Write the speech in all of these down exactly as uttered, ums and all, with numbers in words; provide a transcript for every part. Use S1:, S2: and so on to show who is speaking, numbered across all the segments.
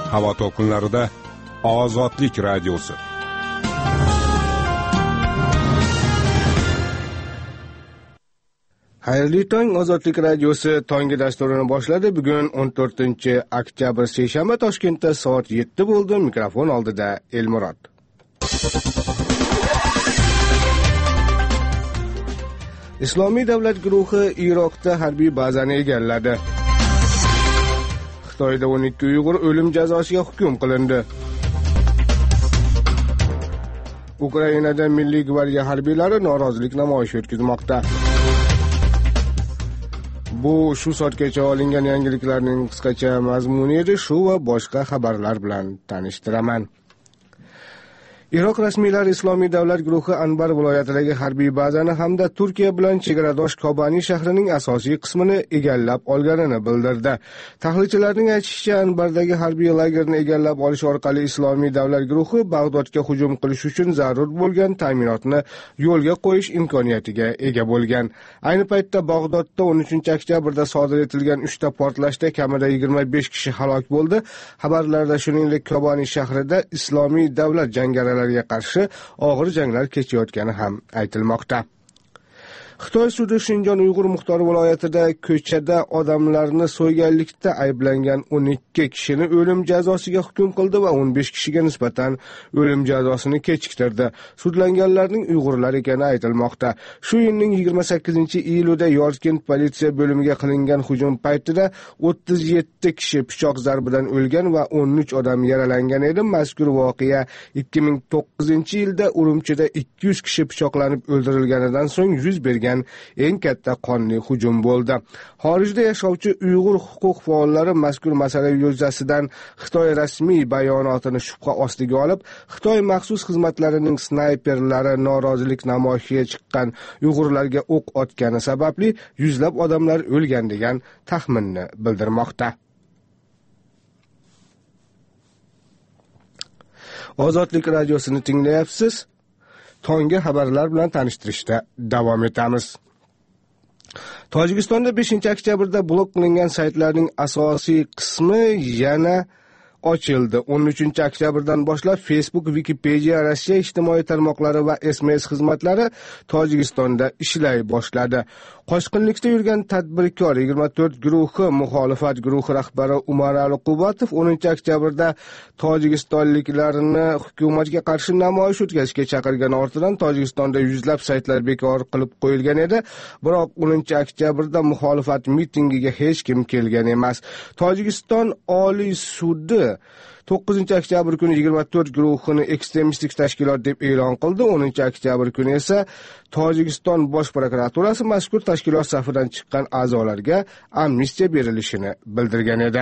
S1: Havo to'lqinlarida Ozodlik radiosi.
S2: Xayrli tong, Ozodlik radiosi tongi dasturini boshladi. Bugun o'n to'rtinchi oktyabr seshanba, Toshkentda soat yetti bo'ldi. Mikrofon oldida Elmurod. Islomiy davlat guruhi Iroqda harbiy bazani egalladi. Xitoyda o'n ikki Uyg'ur o'lim jazosiga hukm qilindi. Ukrainada Milliy gvardiya harbiylari norozilik namoyishi o'tkazmoqda. Bu shu soatgacha olingan yangiliklarning qisqacha mazmuni edi. Shu va boshqa xabarlar bilan tanishtiraman. Iroq rasmiylari Islomiy davlat guruhi Anbar viloyatidagi harbiy bazani hamda Turkiya bilan chegaradosh Kobani shahrining asosiy qismini egallab olganini bildirdi. Tahlilchilarning aytishicha, Anbardagi harbiy lagerni egallab olish orqali Islomiy davlat guruhi Bag'dodga hujum qilish uchun zarur bo'lgan ta'minotni yo'lga qo'yish imkoniyatiga ega bo'lgan. Ayni paytda Bag'dodda o'n uchinchi oktyabrda sodir etilgan uchta portlashda kamida yigirma besh kishi halok bo'ldi. Xabarlarda shuningdek Kobani shahrida Islomiy davlat jangarilari qarshi og'ir janglar kechayotgani ham aytilmoqda. Xitoy sudi Shinjon Uyg'ur muxtor viloyatida ko'chada odamlarni so'yganlikda ayblangan o'n ikki kishini o'lim jazosiga hukm qildi va o'n besh kishiga nisbatan o'lim jazosini kechiktirdi. Sudlanganlarning Uyg'urlar ekani aytilmoqda. Shu yilning yigirma sakkizinchi iyulida Yorkent politsiya bo'limiga qilingan hujum paytida o'ttiz yetti kishi pichoq zarbidan o'lgan va o'n uch odam yaralangan edi. Mazkur voqea ikki ming to'qqizinchi yilda Urumchida ikki yuz kishi pichoqlanib o'ldirilganidan so'ng yuz bergan eng katta qonli hujum bo'ldi. Xorijda yashovchi Uyg'ur huquq faollari mazkur masala yuzasidan Xitoy rasmiy bayonotini shubha ostiga olib, Xitoy maxsus xizmatlarining snayperlari norozilik namoyishiga chiqqan Uyg'urlarga o'q otgani sababli yuzlab odamlar o'lgan degan taxminni bildirmoqda. Ozodlik radiosini tinglayapsiz. Tongi xabarlar bilan tanishtirishda davom etamiz. Tojikistonda beshinchi oktyabrda blok qilingan saytlarning asosiy qismi yana ochildi. o'n uchinchi oktyabrdan boshlab Facebook, Wikipedia, Rossiya ijtimoiy tarmoqlari va S M S xizmatlari Tojikistonda ishlay boshladi. Qochqinlikda yurgan tadbirkor yigirma to'rt guruhi muxolifat guruhi rahbari Umar Ali-Qubatov o'ninchi oktyabrda tojikistonliklarni hukumatga qarshi namoyish o'tkazishga chaqirgani ortidan Tojikistonda yuzlab saytlar bekor qilib qo'yilgan edi. Biroq o'ninchi oktyabrda muxolifat mitingiga hech kim kelgan emas. Tojikiston Oliy sudi to'qqizinchi oktyabr kuni yigirma to'rt guruhini ekstremistik tashkilot deb e'lon qildi. o'ninchi oktyabr kuni esa Tojikiston bosh prokuraturasi mazkur tashkilot safidan chiqqan a'zolarga amnistiya berilishini bildirgan edi.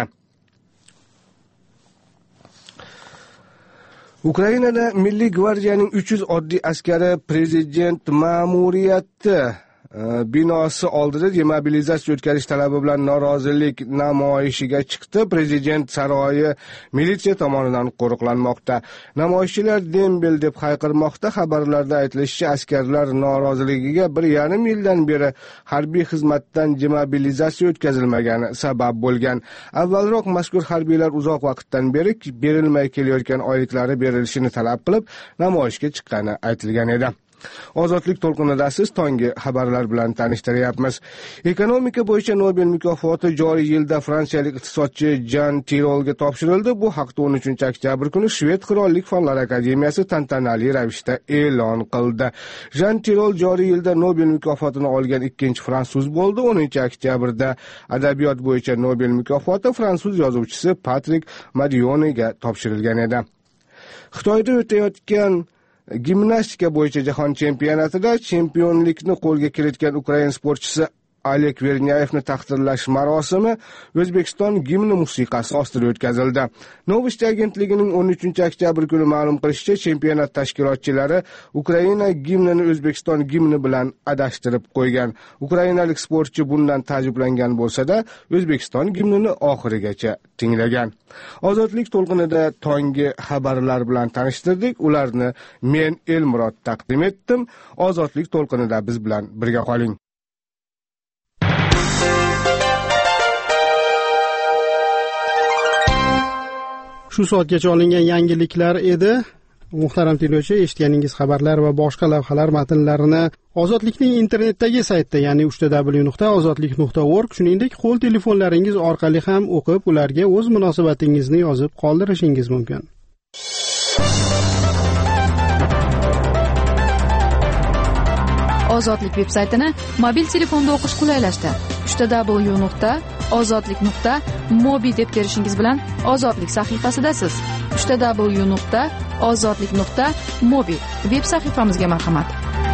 S2: Ukrainada Milliy gvardiyaning uch yuz oddiy askari prezident ma'muriyati binosi oldida demobilizatsiya o'tkazish talabi bilan norozilik namoyishiga chiqdi. Prezident saroyi militsiya tomonidan qo'riqlanmoqda. Namoyishchilar Dembel deb hayqirmoqda. Xabarlarda aytilishicha, askarlar noroziligiga bir yarim yildan beri harbiy xizmatdan demobilizatsiya o'tkazilmagani sabab bo'lgan. Avvalroq mazkur harbiylar uzoq vaqtdan beri berilmay kelayotgan oyliklari berilishini talab qilib namoyishga chiqqani aytilgan edi. Ozodlik to'lqinida siz tongi xabarlar bilan tanishtiryapmiz. Ekonomika bo'yicha Nobel mukofoti joriy yilda fransiyalik iqtisodchi Jan Tirolga topshirildi. Bu haqda o'n uchinchi oktyabr kuni Shved qirollik fanlar akademiyasi tantanali ravishda e'lon qildi. Jan Tirol joriy yilda Nobel mukofotini olgan ikkinchi fransuz bo'ldi. o'ninchi oktyabrda adabiyot bo'yicha Nobel mukofoti fransuz yozuvchisi Patrik Modioniga topshirilgan edi. Xitoyda o'tayotgan gimnastika bo'yicha jahon chempionatida chempionlikni qo'lga kiritgan Ukraina sportchisi Oleg Vernyayevni taqdirlash marosimi O'zbekiston gimni musiqasi ostida o'tkazildi. Novosti agentligining o'n uchinchi oktyabr kuni ma'lum qilishicha, chempionat tashkilotchilari Ukraina gimnini O'zbekiston gimni bilan adashtirib qo'ygan. Ukrainalik sportchi bundan ta'jublangan bo'lsa-da, O'zbekiston gimnini oxirigacha tinglagan. Ozodlik to'lqinida tongi xabarlar bilan tanishtirdik. Ularni men Elmurod taqdim etdim. Ozodlik to'lqinida biz bilan birga qoling.
S3: Shu soatgacha olingan yangiliklar edi. Muhtaram tinglovchi, eshitganingiz xabarlar va boshqa lavhalar matnlarini Ozodlikning internetdagi saytda, ya'ni uch w nuqta ozodlik nuqta org, shuningdek qo'l telefonlaringiz orqali ham o'qib, ularga o'z munosabatingizni yozib qoldirishingiz mumkin.
S4: Ozodlik veb-saytini mobil telefonda o'qish qulaylashdi. uch w nuqta ozodlik nuqta mobi deb terishingiz bilan Ozodlik sahifasidasiz. uch w nuqta ozodlik nuqta mobi veb sahifamizga marhamat.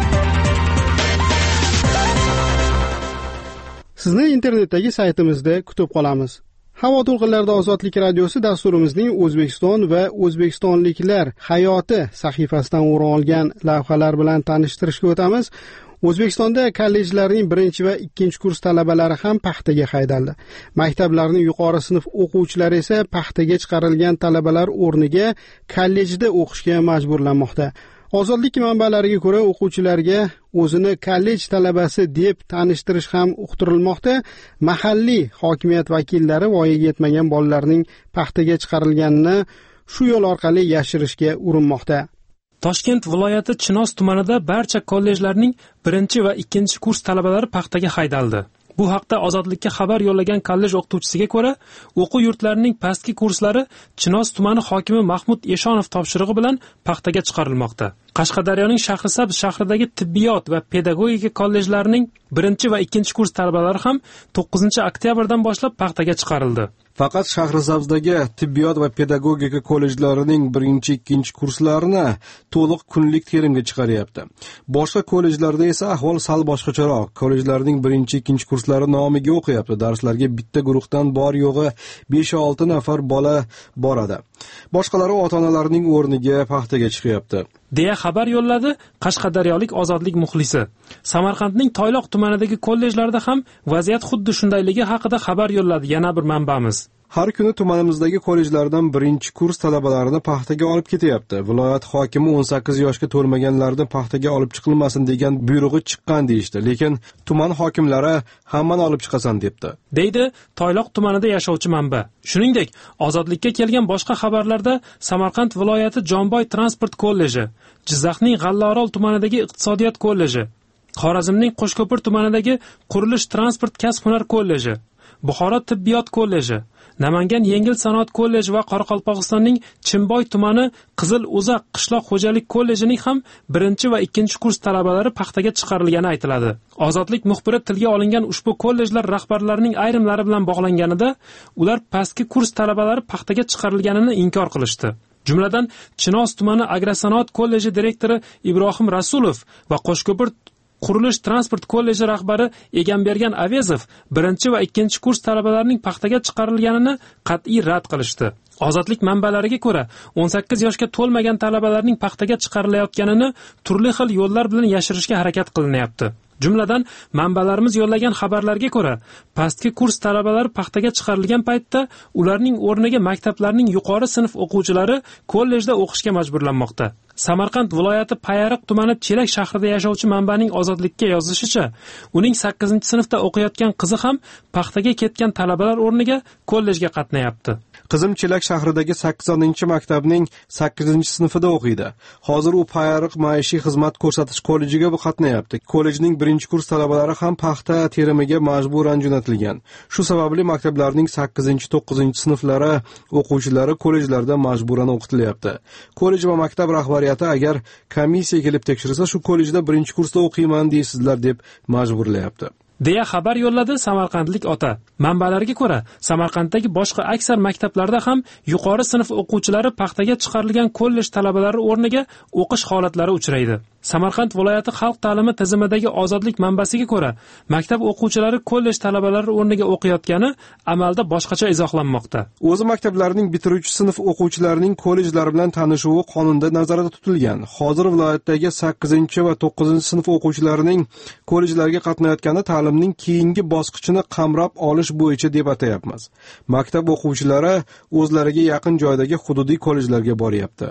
S3: Sizni internetdagi saytimizda kutib qolamiz. Havo to'lqinlarida Ozodlik radiosi dasturimizning O'zbekiston va o'zbekistonliklar hayoti sahifasidan o'rin olgan lavhalar bilan tanishtirishga o'tamiz. O'zbekistonda kollejlarning birinchi va ikkinchi kurs talabalari ham paxtaga haydaldi. Maktablarning yuqori sinf o'quvchilari esa paxtaga chiqarilgan talabalar o'rniga kollejda o'qishga majburlanmoqda. Ozodlik manbalariga ko'ra, o'quvchilarga o'zini kollej talabasi deb tanishtirish ham uqtirilmoqda. Mahalliy hokimiyat vakillari voyaga yetmagan bolalarning paxtaga chiqarilganini shu yo'l orqali yashirishga urinmoqda.
S5: Toshkent viloyati Chinoz tumanida barcha kollejlarning birinchi va ikkinchi kurs talabalari paxtaga haydaldi. Bu haqda Ozodlikka xabar yo'llagan kollej o'qituvchisiga ko'ra, o'quv yurtlarining pastki kurslari Chinoz tumani hokimi Mahmud Eshonov topshirig'i bilan paxtaga chiqarilmoqda. Qashqadaryoning Shahrisabz shahridagi tibbiyot va pedagogika kollejlarining birinchi va ikkinchi kurs talabalari ham to'qqizinchi oktyabrdan boshlab paxtaga chiqarildi.
S2: Faqat Shahrisabzdagi tibbiyot va pedagogika kollejlarining birinchi ikkinchi kurslarini to'liq kunlik terimga chiqaryapti. Boshqa kollejlarda esa ahvol sal boshqacharoq. Kollejlarning birinchi ikkinchi kurslari nomiga o'qiyapti. Darslarga bitta guruhdan bor yo'g'i besh olti nafar bola boradi. Boshqalari ota-onalarning o'rniga paxtaga chiqyapti,
S5: deya xabar yo'lladi Qashqadaryolik Ozodlik muxlisi. Samarqandning Toyloq tumanidagi kollejlarda ham vaziyat xuddi shundayligi haqida xabar yo'lladi yana bir manbamiz.
S2: Har kuni tumanimizdagi kollejlardan birinchi kurs talabalarini paxtaga olib ketyapti. Viloyat hokimi o'n sakkiz yoshga to'lmaganlarni paxtaga olib chiqilmasin degan buyrug'i chiqqan deyishdi, lekin tuman hokimlari hammani olib chiqasan debdi,
S5: deydi Toyloq tumanida yashovchi manba. Shuningdek, Ozodlikka kelgan boshqa xabarlarda Samarqand viloyati Jonboy transport kolleji, Jizzaxning G'allaorol tumanidagi iqtisodiyot kolleji, Xorazmning Qo'shko'pir tumanidagi qurilish transport kasb-hunar kolleji, Buxoro tibbiyot kolleji, Namangan yengil sanoat kolleji va Qoraqalpog'istonning Chimboy tumani Qizil O'zaq qishloq xo'jalik kollejining ham birinchi va ikkinchi kurs talabalari paxtaga chiqarilgani aytiladi. Ozodlik muxbiri tilga olingan ushbu kollejlar rahbarlarining ayrimlari bilan bog'langanida ular pastki kurs talabalari paxtaga chiqarilganini inkor qilishdi. Jumladan, Chinoz tumani agrosanoat kolleji direktori Ibrohim Rasulov va Qo'shko'pir qurilish transport kolleji rahbari Egambergan Avezov birinchi va ikkinchi kurs talabalarining paxtaga chiqarilganini qat'iy rad qilishdi. Ozodlik manbalariga ko'ra, o'n sakkiz yoshga to'lmagan talabalarning paxtaga chiqarilayotganini turli xil yo'llar bilan yashirishga harakat qilinyapti. Jumladan, manbalarimiz yo'llagan xabarlarga ko'ra, pastki kurs talabalari paxtaga chiqarilgan paytda ularning o'rniga maktablarning yuqori sinf o'quvchilari kollejda o'qishga majburlanmoqda. Samarqand viloyati Payariq tumani Chelak shahrida yashovchi manbaning Ozodlikka yozishicha, uning sakkizinchi sinfda o'qiyotgan qizi ham paxtaga ketgan talabalar o'rniga kollejga qatnayapti.
S2: Qizim Chelak shahridagi sakkizinchi maktabning sakkizinchi sinfida o'qiydi. Hozir u Payariq maishiy xizmat ko'rsatish kollejiga qatnayapti. Kollejning birinchi kurs talabalari ham paxta terimiga majburan jo'natilgan. Shu sababli maktablarning sakkizinchi to'qqizinchi sinflari o'quvchilari kollejlarda majburan o'qitilyapti. Kollej va maktab rahbariyati agar komissiya kelib tekshirsa, shu kollejda birinchi kursda o'qiyman deysizlar deb majburlayapti,
S5: deya xabar yo'lladi samarqandlik ota. Manbalarga ko'ra, Samarqanddagi boshqa aksar maktablarda ham yuqori sinf o'quvchilari paxtaga chiqarilgan kollej talabalari o'rniga o'qish holatlari uchraydi. Samarqand viloyati xalq ta'limi tizimidagi Ozodlik manbasiga ko'ra, maktab o'quvchilari kollej talabalari o'rniga o'qiyotgani amalda boshqacha izohlanmoqda.
S2: O'zi maktablarning bitiruvchi sinf o'quvchilarining kollejlar bilan tanishuvi qonunda nazarda tutilgan. Hozir viloyatdagi sakkizinchi va to'qqizinchi sinf o'quvchilarining kollejlarga qatnayotgani ta'limning keyingi bosqichini qamrab olish bo'yicha deb atayapmiz. Maktab o'quvchilari o'zlariga yaqin joydagi hududiy kollejlarga boryapti,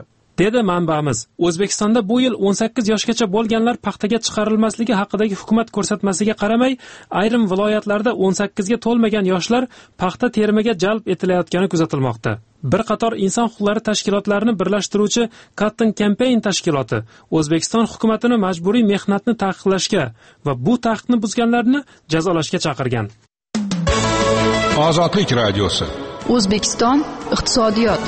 S5: dedi manbamiz. O'zbekistonda bu yil o'n sakkiz yoshgacha bo'lganlar paxtaga chiqarilmasligi haqidagi hukumat ko'rsatmasiga qaramay, ayrim viloyatlarda o'n sakkizga to'lmagan yoshlar paxta terimiga jalb etilayotgani kuzatilmoqda. Bir qator inson huquqlari tashkilotlarini birlashtiruvchi Cotton Campaign tashkiloti O'zbekiston hukumatini majburiy mehnatni taqiqlashga va bu taqiqni buzganlarni jazolashga chaqirgan.
S1: Ozodlik radiosi.
S4: O'zbekiston iqtisodiyot.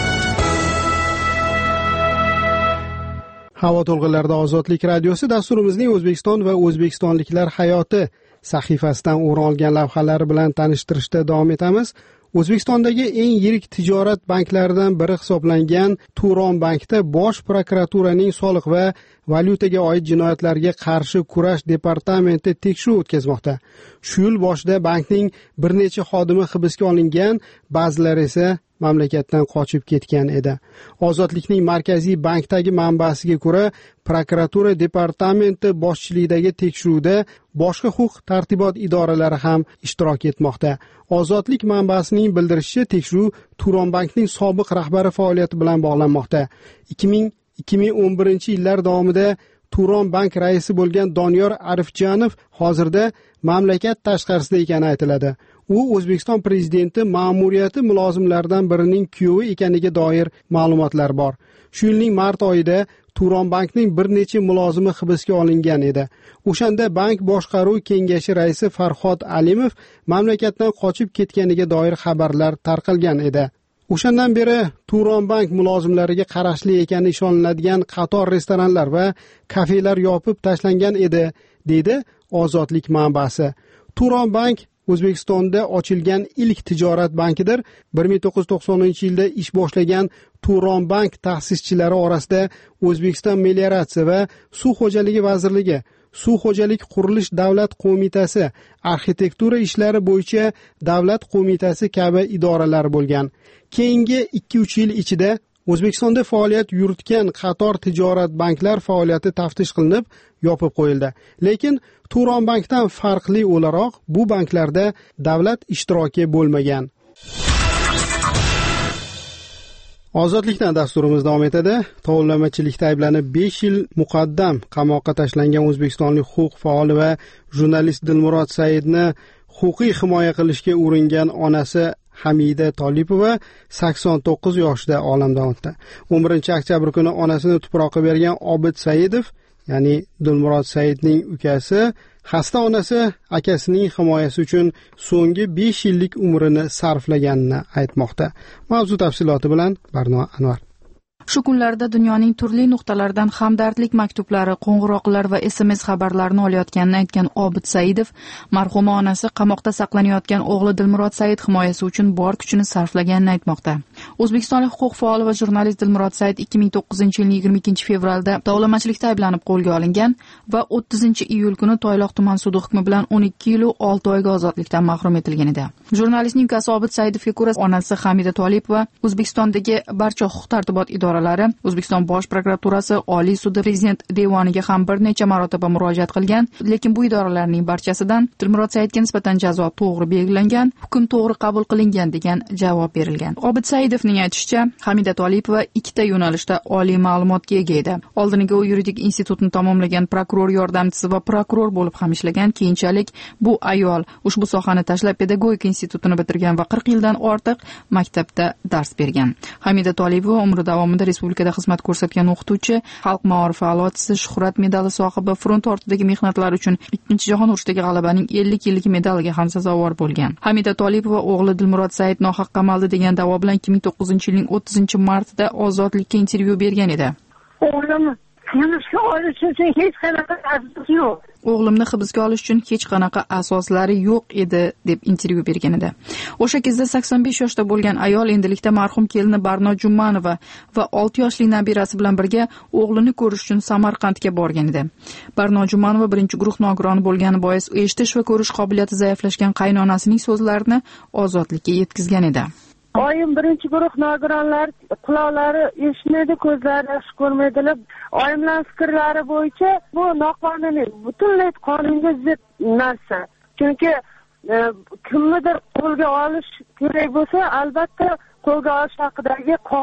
S3: Havo to'lqinlarida Ozodlik radiosi dasturimizning O'zbekiston va o'zbekistonliklar hayoti sahifasidan o'rin olgan lavhalari bilan tanishtirishda davom etamiz. O'zbekistondagi eng yirik tijorat banklaridan biri hisoblangan Turon bankda Bosh prokuraturaning soliq va valyutaga oid jinoyatlarga qarshi kurash departamenti tekshiruv o'tkazmoqda. Shu yil boshida bankning bir necha xodimi hibsga olingan, ba'zilari esa mamlakatdan qochib ketgan edi. Ozodlikning markaziy bankdagi manbasiga ko'ra, prokuratura departamenti boshchiligidagi tekshiruvda boshqa huquq tartibot idoralari ham ishtirok etmoqda. Ozodlik manbasining bildirishicha, tekshiruv Turon bankning sobiq rahbari faoliyati bilan bog'lanmoqda. ikki ming ikki ming o'n birinchi yillar davomida Turon bank raisi bo'lgan Doniyor Arifjanov hozirda mamlakat tashqarisida ekani aytiladi. U O'zbekiston prezidenti ma'muriyati mulozimlaridan birining kuyovi ekaniga doir ma'lumotlar bor. Shu yilning mart oyida Turon bankning bir necha mulozimi hibsga olingan edi. O'shanda bank boshqaruv kengashi raisi Farhod Alimov mamlakatdan qochib ketganiga doir xabarlar tarqalgan edi. O'shandan beri Turon bank mulozimlariga qarashli ekani ishoniladigan qator restoranlar va kafelar yopib tashlangan edi, deydi Ozodlik manbasi. Turon bank O'zbekistonda ochilgan ilk tijorat bankidir. bir ming to'qqiz yuz to'qsoninchi yilda ish boshlagan Turon bank ta'sischilari orasida O'zbekiston Melioratsiya va Suv xo'jaligi vazirligi, Suv xo'jalik qurilish davlat qo'mitasi, arxitektura ishlari bo'yicha davlat qo'mitasi kabi idoralar bo'lgan. Keyingi ikki uch yil ichida O'zbekistonda faoliyat yuritgan qator tijorat banklar faoliyati taftish qilinib, yopib qo'yildi. Lekin Turon bankdan farqli o'laroq bu banklarda davlat ishtiroki bo'lmagan. Ozodlikdan dasturimiz davom etadi. Tovlamachilikda ayblanib besh yil muqaddam qamoqqa tashlangan o'zbekistonlik huquq faoli va jurnalist Dilmurod Saidni huquqiy himoya qilishga uringan onasi Hamida Tolipova sakson to'qqiz yoshda olamdan o'tdi. o'n birinchi oktyabr kuni onasini tuproqqa bergan Obid Saidov, ya'ni Dilmurod Saidning ukasi, xasta onasi akasining himoyasi uchun so'nggi besh yillik umrini sarflaganini aytmoqda. Mavzu tafsiloti bilan Barno Anvar.
S4: Shu kunlarda dunyoning turli nuqtalaridan hamdardlik maktublari, qo'ng'iroqlar va S M S xabarlarini olayotganini aytgan Obid Saidov, marhuma onasi qamoqda saqlanayotgan o'g'li Dilmurod Said himoyasi uchun bor kuchini sarflaganini aytmoqda. O'zbekistonlik huquq faoli va jurnalist Dilmurod Said ikki ming to'qqizinchi yilning yigirma ikkinchi fevralda tovlamachilikda ayblanib qo'lga olingan va o'ttizinchi iyul kuni Toyloq tuman sudi hukmi bilan o'n ikki yil va olti oyga ozodlikdan mahrum etilgan edi. Jurnalistning ukasi Obid Saidovga ko'ra, onasi Hamida Tolipova O'zbekistondagi barcha huquq tartibot idoralari, O'zbekiston bosh prokuraturasi, Oliy sudi, prezident devoniga ham bir necha marotaba murojaat qilgan, lekin bu idoralarning barchasidan Dilmurod Saidga nisbatan jazo to'g'ri belgilangan, hukm to'g'ri qabul qilingan degan javob berilgan. Obid Saidovning aytishicha, Hamida Tolipova ikkita yo'nalishda oliy ma'lumotga ega edi. Oldiniga u yuridik institutni tamomlagan, prokuror yordamchisi va prokuror bo'lib ham ishlagan. Keyinchalik bu ayol ushbu sohani tashlab pedagogika institutini bitirgan va qirq yildan ortiq maktabda dars bergan. Hamida Tolipova umri davomida respublikada xizmat ko'rsatgan o'qituvchi, xalq maorifi a'lochisi, Shuhrat medali sohibi, front ortidagi mehnatlari uchun ikkinchi jahon urushidagi g'alabaning ellik yillik medaliga ham sazovor bo'lgan. Hamida Tolipova o'g'li Dilmurod Said nohaq qamaldi degan da'vo bilan ikki ming to'qqizinchi yilning o'ttizinchi martida Ozodlikka intervyu bergan edi.
S6: O'g'lim hibsga olish uchun hech qanaqa asos yo'q.
S4: O'g'limni hibsga olish uchun hech qanaqa asoslari yo'q edi deb intervyu bergan edi. O'sha kezda sakson besh yoshda bo'lgan ayol endilikda marhum kelini Barno Jumanova va olti yoshli nabirasi bilan birga o'g'lini ko'rish uchun Samarqandga borgan edi. Barno Jumanova birinchi guruh nogironi bo'lgani bois eshitish va ko'rish qobiliyati zaiflashgan qaynonasining so'zlarini Ozodlikka yetkazgan edi.
S6: Oyim birinchi guruh nogironlar quloqlari eshitmaydi, ko'zlari yaxshi ko'rmaydilar. Oyimlar fikrlari bo'yicha bu noqonuniy, butunlay qonunga zid narsa. Chunki e, kimnidir qo'lga olish kerak bo'lsa, albatta qo'lga olish haqidagi qog'oz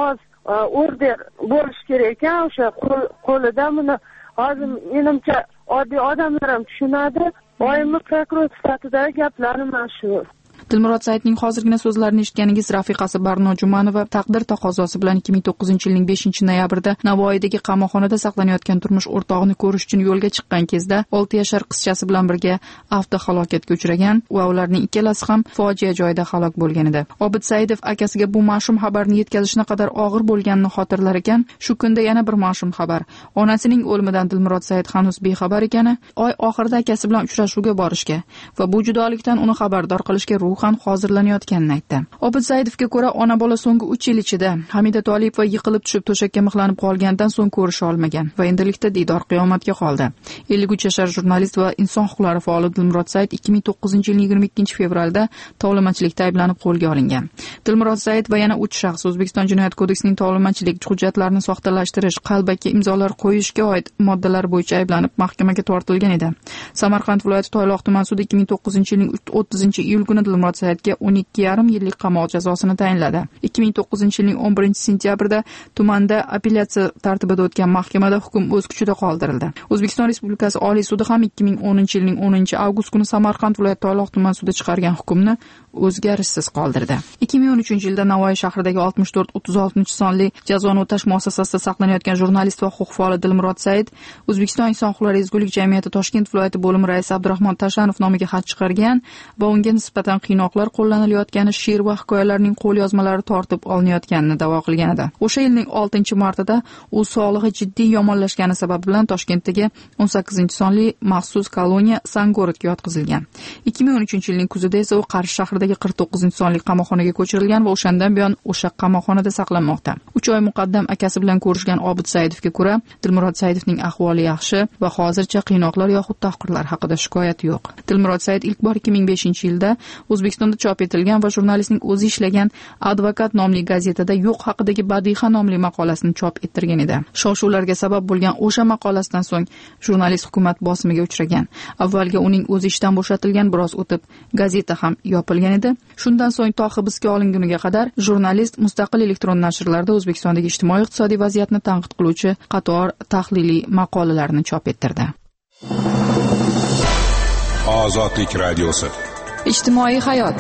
S6: order bo'lishi kerak ekan o'sha qo'lida. Buni hozir menimcha oddiy odamlar ham tushunadi. Oyimni prokuror sifatidagi gaplari mana shu.
S4: Dilmurod Saidning hozirgina so'zlarini eshitganingiz rafiqasi Barno Jumanova taqdir taqozosi bilan ikki ming to'qqizinchi yilning beshinchi noyabrida Navoiydagi qamoqxonada saqlanayotgan turmush o'rtog'ini ko'rish uchun yo'lga chiqqan kezda olti yashar qizchasi bilan birga avtohalokatga uchragan va ularning ikkalasi ham fojia joyida halok bo'lgan edi. Obid Saidov akasiga bu mash'um xabarni yetkazishna qadar og'ir bo'lganini xotirlar ekan, shu kunda yana bir mash'um xabar. Onasining o'limidan Dilmurod Said hanuz bexabar ekani, oy oxirida akasi bilan uchrashuvga borishga va bu judolikdan uni xabardor qilishga ruhan hozirlanayotganini aytdi. Obid Saidovga ko'ra, ona bola so'nggi uch yil ichida Hamida Tolipova yiqilib tushib to'shakka mixlanib qolgandan so'ng ko'risha olmagan va endilikda diydor qiyomatga qoldi. ellik uch yashar jurnalist va inson huquqlari faoli Dilmurod Said ikki ming to'qqizinchi yilning yigirma ikkinchi fevralda tovlamachilikda ayblanib qo'lga olingan. Dilmurod Said va yana uch shaxs O'zbekiston Jinoyat kodeksining tovlamachilik hujjatlarini soxtalashtirish, qalbakka imzolar qo'yishga oid moddalar bo'yicha ayblanib mahkamaga tortilgan edi. Samarqand viloyati Toyloq tuman sudi ikki ming to'qqizinchi yilning o'ttizinchi iyul kuni Dilmurod Saidga o'n ikki yarim yillik qamoq jazosini tayinladi. ikki ming to'qqizinchi yilning o'n birinchi sentyabrida tumanda apellyatsiya tartibida o'tgan mahkamada hukm o'z kuchida qoldirildi. O'zbekiston Respublikasi Oliy sudi ham ikki ming o'ninchi yilning o'ninchi avgust kuni Samarqand viloyati Toyloq tuman sudi chiqargan hukmni o'zgarishsiz qoldirdi. ikki ming o'n uchinchi yilda Navoiy shahridagi oltmish to'rt o'ttiz oltinchi sonli jazoni o'tash muassasasida saqlanayotgan jurnalist va huquq faoli Dilmurod Said O'zbekiston Inson huquqlari ezgulik jamiyati Toshkent viloyati bo'limi raisi Abdurahmon Tashanov nomiga xat chiqargan va unga nisbatan qiynoqlar qo'llanilayotgani, she'r va hikoyalarning qo'lyozmalari tortib olinayotganini da'vo qilgan edi. O'sha yilning oltinchi martida u sog'lig'i jiddiy yomonlashgani sabab bilan Toshkentdagi o'n sakkizinchi sonli maxsus koloniya Sangorodga yotqizilgan. ikki ming o'n uchinchi yilning kuzida esa u Qarshi shahridagi qirq to'qqizinchi sonli qamoqxonaga ko'chirilgan va o'shandan buyon o'sha qamoqxonada saqlanmoqda. uch oy muqaddam akasi bilan ko'rishgan Obid Saidovga ko'ra, Dilmurod Saidovning ahvoli yaxshi va hozircha qiynoqlar yoxud tahqirlar haqida shikoyat yo'q. Dilmurod Said ilk bor ikki ming beshinchi yilda O'zbekistonda chop etilgan va jurnalistning o'zi ishlagan Advokat nomli gazetada yo'q haqidagi Badiha nomli maqolasini chop ettirgan edi. Shov-shuvlarga sabab bo'lgan o'sha maqolasidan so'ng jurnalist hukumat bosimiga uchragan. Avvalga uning o'zi ishdan bo'shatilgan, biroz o'tib gazeta ham yopilgan edi. Shundan so'ng to hibsga olinguniga qadar jurnalist mustaqil elektron nashrlarda O'zbekistondagi ijtimoiy-iqtisodiy vaziyatni tanqid qiluvchi qator tahliliy maqolalarni chop ettirdi.
S1: Ozodlik radiosi.
S4: Ijtimoiy hayot.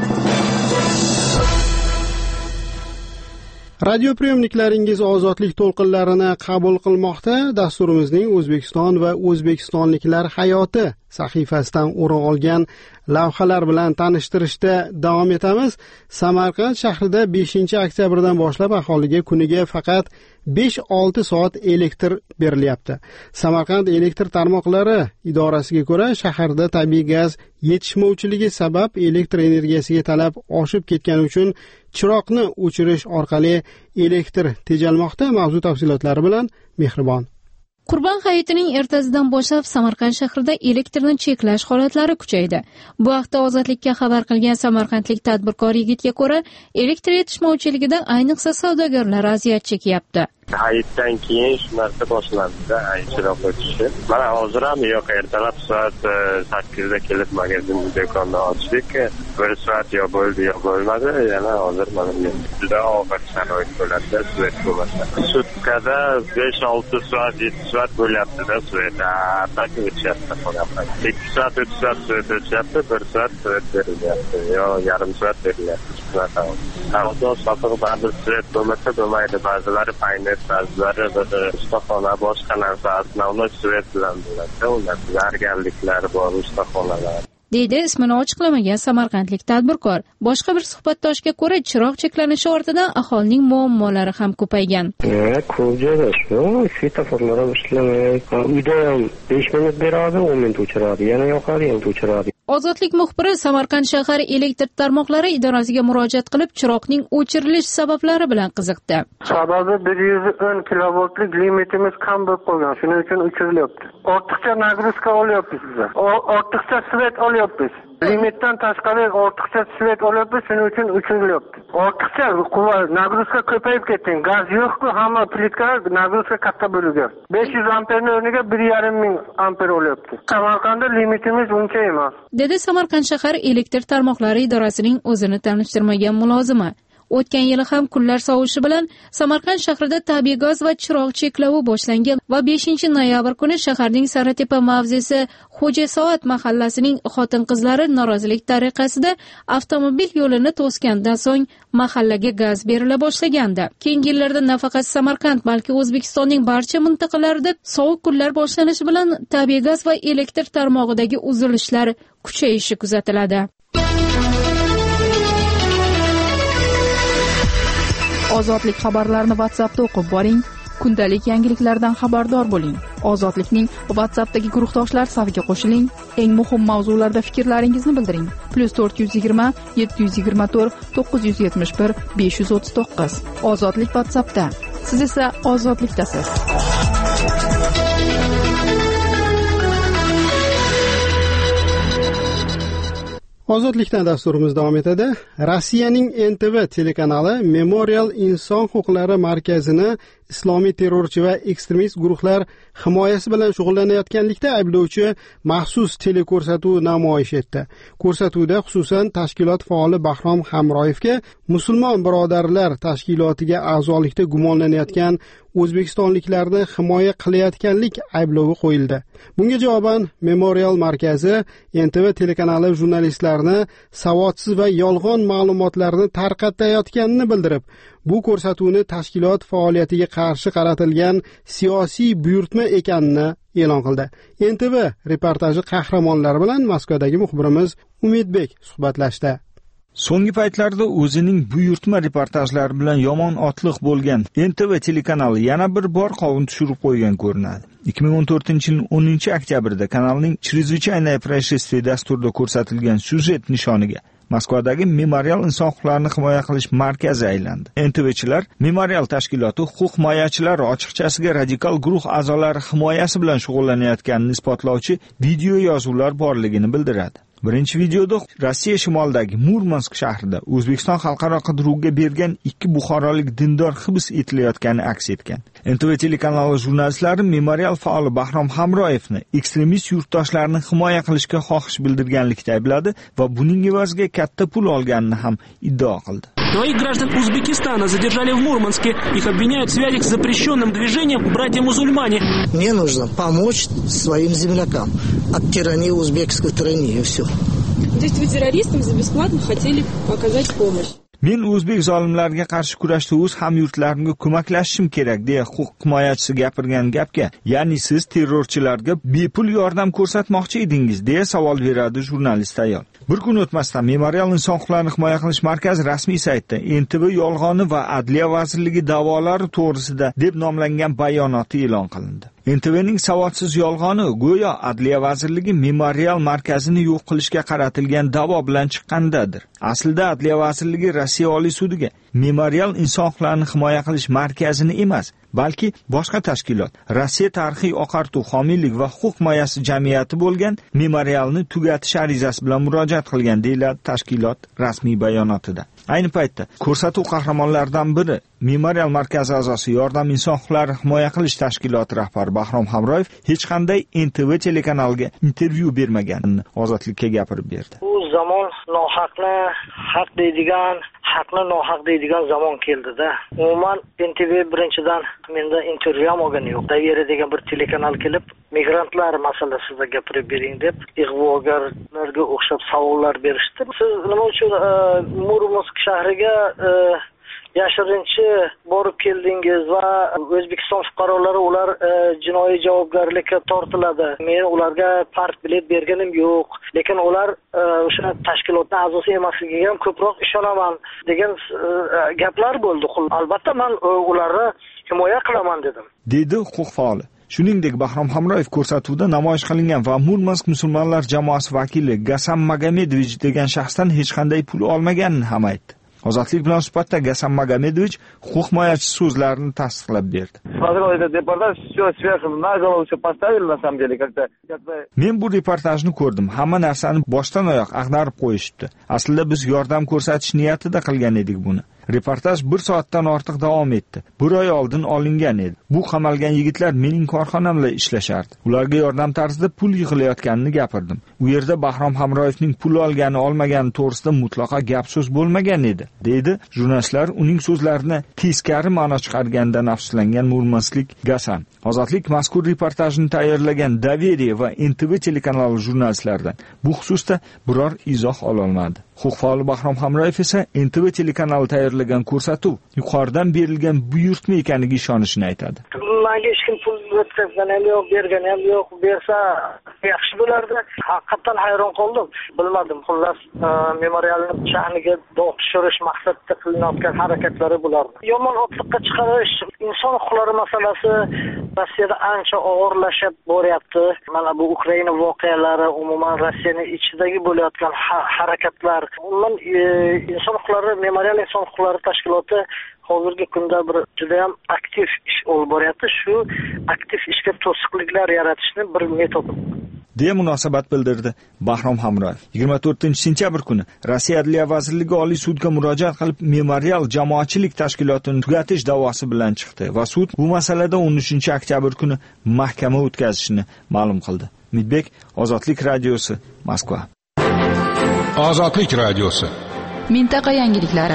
S3: Radio priyomniklaringiz ozodlik to'lqinlarini qabul qilmoqda. Dasturimizning O'zbekiston va o'zbekistonliklar hayoti sahifasidan o'rin olgan lavhalar bilan tanishtirishda davom etamiz. Samarqand shahrida beshinchi oktyabrdan boshlab aholiga kuniga faqat besh olti soat elektr berilyapti. Samarqand elektr tarmoqlari idorasiga ko'ra, shaharda tabiiy gaz yetishmovchiligi sabab elektr energiyasiga talab oshib ketgani uchun chiroqni o'chirish orqali elektr tejalmoqda. Mavzu tafsilotlari bilan Mehribon.
S7: Qurbon hayitining ertasidan boshlab Samarqand shahrida elektrni cheklash holatlari kuchaydi. Bu haqda Ozodlikka xabar qilgan samarqandlik tadbirkor yigitga ko'ra, elektr yetishmovchiligidan ayniqsa savdogarlar aziyat chekyapti.
S8: Hayitdan keyin shu narsa boshlandi-da, chiroq o'tishi. Mana hozir ham yo'q, ertalab soat sakkizda kelib magazin do'konni ochdik. Bir soat yo bo'ldi yo bo'lmadi, yana hozir mana juda og'ir sharoit bo'ladi, svet bo'lmasa. Sutkada besh olti soat, yetti soat bo'lyapti-da svet. Tak o'tyapti qo'yapti. ikki soat, uch soat svet o'tyapti, bir soat svet berilyapti. Yo yarim soat berilyapti. Savdo sotiq ba'zi svet bo'lmasa bo'lmaydi, ba'zilari paynet, ba'zilari bir ustaxona, boshqa narsa asnovno svet bilan bo'ladi. Ular zargarliklar bor, ustaxonalar.
S7: deydi ismini ochiqlamagan samarqandlik tadbirkor. Boshqa bir suhbatdoshga ko'ra, chiroq cheklanishi ortidan aholining muammolari ham ko'paygan.
S8: Ko'p joyda shu, svetoforlar ham ishlamaydi. Uyda ham besh minut beradi, o'n minut o'chiradi, yana yoqadi, yana o'chiradi.
S7: Ozodlik muxbiri Samarqand shahar elektr tarmoqlari idorasiga murojaat qilib, chiroqning o'chirilish sabablari bilan qiziqdi.
S9: Sababi bir yuz o'n kilovoltlik limitimiz kam bo'lib qolgan, shuning uchun o'chirilyapti. Ortiqcha nagruzka olyapmiz biz. Ortiqcha svet olyapmiz. Limitdan tashqari ortiqcha svet olyapmiz, shuning uchun o'chirilyapti. Ortiqcha nagruzka ko'payib ketdi. Gaz yo'q-ku, hamma plitkalar nagruzka katta bo'lgan. besh yuz amperning o'rniga bir yarim ming amper olyapti. Samarqandda limitimiz uncha emas.
S7: Dedi Samarqand shahar elektr tarmoqlari idorasining o'zini tanishtirmagan mulozimi. O'tgan yili ham kunlar sovishi bilan Samarqand shahrida tabiiy gaz va chiroq cheklavi boshlangan va beshinchi noyabr kuni shaharning Saratepa mavzesi Xo'jasoat mahallasining xotin-qizlari norozilik tariqasida avtomobil yo'lini to'sgandan so'ng mahallaga gaz berila boshlagandi. Keyingi yillarda nafaqat Samarqand, balki O'zbekistonning barcha mintaqalarida sovuq kunlar boshlanishi bilan tabiiy gaz va elektr tarmog'idagi uzilishlar kuchayishi kuzatiladi.
S4: Ozodlik xabarlarini WhatsAppda o'qib boring. Kundalik yangiliklardan xabardor bo'ling. Ozodlikning WhatsAppdagi guruhdoshlar safiga qo'shiling. Eng muhim mavzularda fikrlaringizni bildiring. plus to'rt yuz yigirma yetti yuz yigirma to'rt to'qqiz yuz yetmish bir besh yuz o'ttiz to'qqiz. Ozodlik WhatsAppda. Siz esa ozodlikdasiz.
S3: Ozodlikdan dasturimiz davom etadi. Rossiyaning N T V telekanali Memorial inson huquqlari markazini islomiy terrorchi va ekstremist guruhlar himoyasi bilan shug'ullanayotganlikda ayblovchi maxsus teleko'rsatuv namoyish etdi. Ko'rsatuvda xususan tashkilot faoli Bahrom Hamroyevga musulmon birodarlar tashkilotiga a'zolikda gumonlanayotgan o'zbekistonliklarni himoya qilayotganlik ayblovi qo'yildi. Bunga javoban Memorial markazi N T V telekanali jurnalistlarni savodsiz va yolg'on ma'lumotlarni tarqatayotganini bildirib, bu ko'rsatuvni tashkilot faoliyatiga qarshi qaratilgan siyosiy buyurtma ekanini e'lon qildi. N T V reportaji qahramonlari bilan Moskvadagi muxbirimiz Umidbek suhbatlashdi.
S10: So'nggi paytlarda o'zining buyurtma reportajlari bilan yomon otliq bo'lgan N T V telekanali yana bir bor qovun tushirib qo'ygan ko'rinadi. ikki ming o'n to'rtinchi yil o'ninchi oktyabrda kanalning Чрезвычайное происшествие dasturida ko'rsatilgan syujet nishoniga Moskvadagi Memorial inson huquqlarini himoya qilish markazi aylandi. N T V'chilar Memorial tashkiloti huquq himoyachilari ochiqchasiga radikal guruh a'zolari himoyasi bilan shug'ullanayotganini isbotlovchi video yozuvlar borligini bildiradi. Birinchi videoda Rossiya shimolidagi Murmansk shahrida O'zbekiston xalqaro qidiruvga bergan ikki buxorolik dindor hibs etilayotgani aks etgan. N T V telekanali jurnalistlari Memorial faoli Bahrom Hamroyevni ekstremist yurtdoshlarni himoya qilishga xohish bildirganlikda aybladi va buning evaziga katta pul olganini ham iddao qildi.
S11: Двоих граждан Узбекистана задержали в Мурманске. Их обвиняют в связях с запрещенным движением «Братья-мусульмане».
S12: Мне нужно помочь своим землякам от тирании узбекской тирании, и все.
S13: То есть вы террористам за бесплатно хотели оказать помощь?
S10: Men o'zbek zolimlariga qarshi kurashda o'z hamyurtlarimga ko'maklashishim kerak deya huquq himoyachisi gapirgan gapga, ya'ni siz terrorchilarga bepul yordam ko'rsatmoqchi edingiz deya savol beradi jurnalist ayol. Bir kun o'tmasdan Memorial inson huquqlarini himoya qilish markazi rasmiy saytida N T V yolg'oni va Adliya vazirligi da'volari to'g'risida deb nomlangan bayonoti e'lon qilindi. N T V'ning savodsiz yolg'oni go'yo Adliya vazirligi Memorial markazini yo'q qilishga qaratilgan da'vo bilan chiqqandadir. Aslida Adliya vazirligi Rossiya Oliy sudiga Memorial inson huquqlarini himoya qilish markazini emas, balki boshqa tashkilot, Rossiya tarixiy oqartuv homiylik va huquq himoyasi jamiyati bo'lgan Memorialni tugatish arizasi bilan murojaat qilgan deyiladi tashkilot rasmiy bayonotida. Ayni paytda ko'rsatuv qahramonlaridan biri Memorial markazi a'zosi Yordam inson huquqlari himoya qilish tashkiloti rahbari Bahrom Hamroyev hech qanday N T V telekanaliga intervyu bermaganini Ozodlikka gapirib berdi.
S12: Bu zamon nohaqni haq deydigan, haqni nohaq deydigan zamon keldi-da. Umuman N T V birinchidan menda intervyu ham olgani yo'q. Davira degan bir telekanal kelib, migrantlar masalasida gapirib bering deb ig'vogarlarga o'xshab savollar berishdi. Siz nima uchun Murmansk shahriga yashirinchi borib keldingiz va O'zbekiston fuqarolari ular jinoiy javobgarlikka tortiladi. Men ularga part bilet berganim yo'q, lekin ular o'sha tashkilotning a'zosi emasligiga ham ko'proq ishonaman degan gaplar bo'ldi. Albatta men ularni himoya qilaman dedim.
S10: Dedi huquq faoli. Shuningdek, Bahrom Hamroyev ko'rsatuvda namoyish qilingan va Murmansk musulmonlar jamoasi vakili Gasam Magomedovich degan shaxsdan hech qanday pul olmaganini ham aytdi. Ozodlik bilan suhbatda Gasam Magomedovich huquq himoyachisi so'zlarini tasdiqlab berdi. Men bu reportajni ko'rdim. Hamma narsani boshdan oyoq ag'darib qo'yishibdi. Aslida biz yordam ko'rsatish niyatida qilgan edik buni. Reportaj bir soatdan ortiq davom etdi. Bir oy oldin olingan edi. Bu qamalgan yigitlar mening korxonamda ishlashardi. Ularga yordam tarzida pul yig'ilayotganini gapirdim. U yerda Bahrom Hamroyevning pul olgani olmagani to'g'risida mutlaqo gap so'z bo'lmagan edi, deydi jurnalistlar uning so'zlarini teskari ma'no chiqarganidan afsuslangan Murmansklik Gasan. Ozodlik mazkur reportajni tayyorlagan Daveriya va N T V telekanali jurnalistlaridan bu xususda biror izoh ola olmadi. Huquq faoli Bahrom Hamroyev esa N T V telekanali tayyorlagan ko'rsatuv yuqoridan berilgan buyurtma ekaniga ishonishini aytadi.
S12: Menga hech kim pul o'tkazgan ham yo'q, bergan ham yo'q. Bersa yaxshi bo'lardi. Haqiqatan hayron qoldim. Bilmadim. Xullas, memorialni sha'niga dog' tushirish maqsadida qilinayotgan harakatlari bo'lardi. Yomon otliqqa chiqarish, inson huquqlari masalasi Rossiyada ancha og'irlashib boryapti. Mana bu Ukraina voqealari, umuman Rossiyaning ichidagi bo'layotgan harakatlar, umuman inson huquqlari, memorial inson huquqlari tashkiloti hozirgi kunda bir juda ham aktiv ish olib boryapti. Shu aktiv ishga to'siqliklar yaratishni bir metodi
S10: deya munosabat bildirdi Bahrom Hamroyev. yigirma to'rtinchi sentyabr kuni Rossiya Adliya vazirligi Oliy sudga murojaat qilib memorial jamoatchilik tashkilotini tugatish da'vosi bilan chiqdi va sud bu masalada o'n uchinchi oktyabr kuni mahkama o'tkazishini ma'lum qildi. Midbek, Ozodlik radiosi, Moskva.
S1: Ozodlik radiosi.
S4: Mintaqa yangiliklari.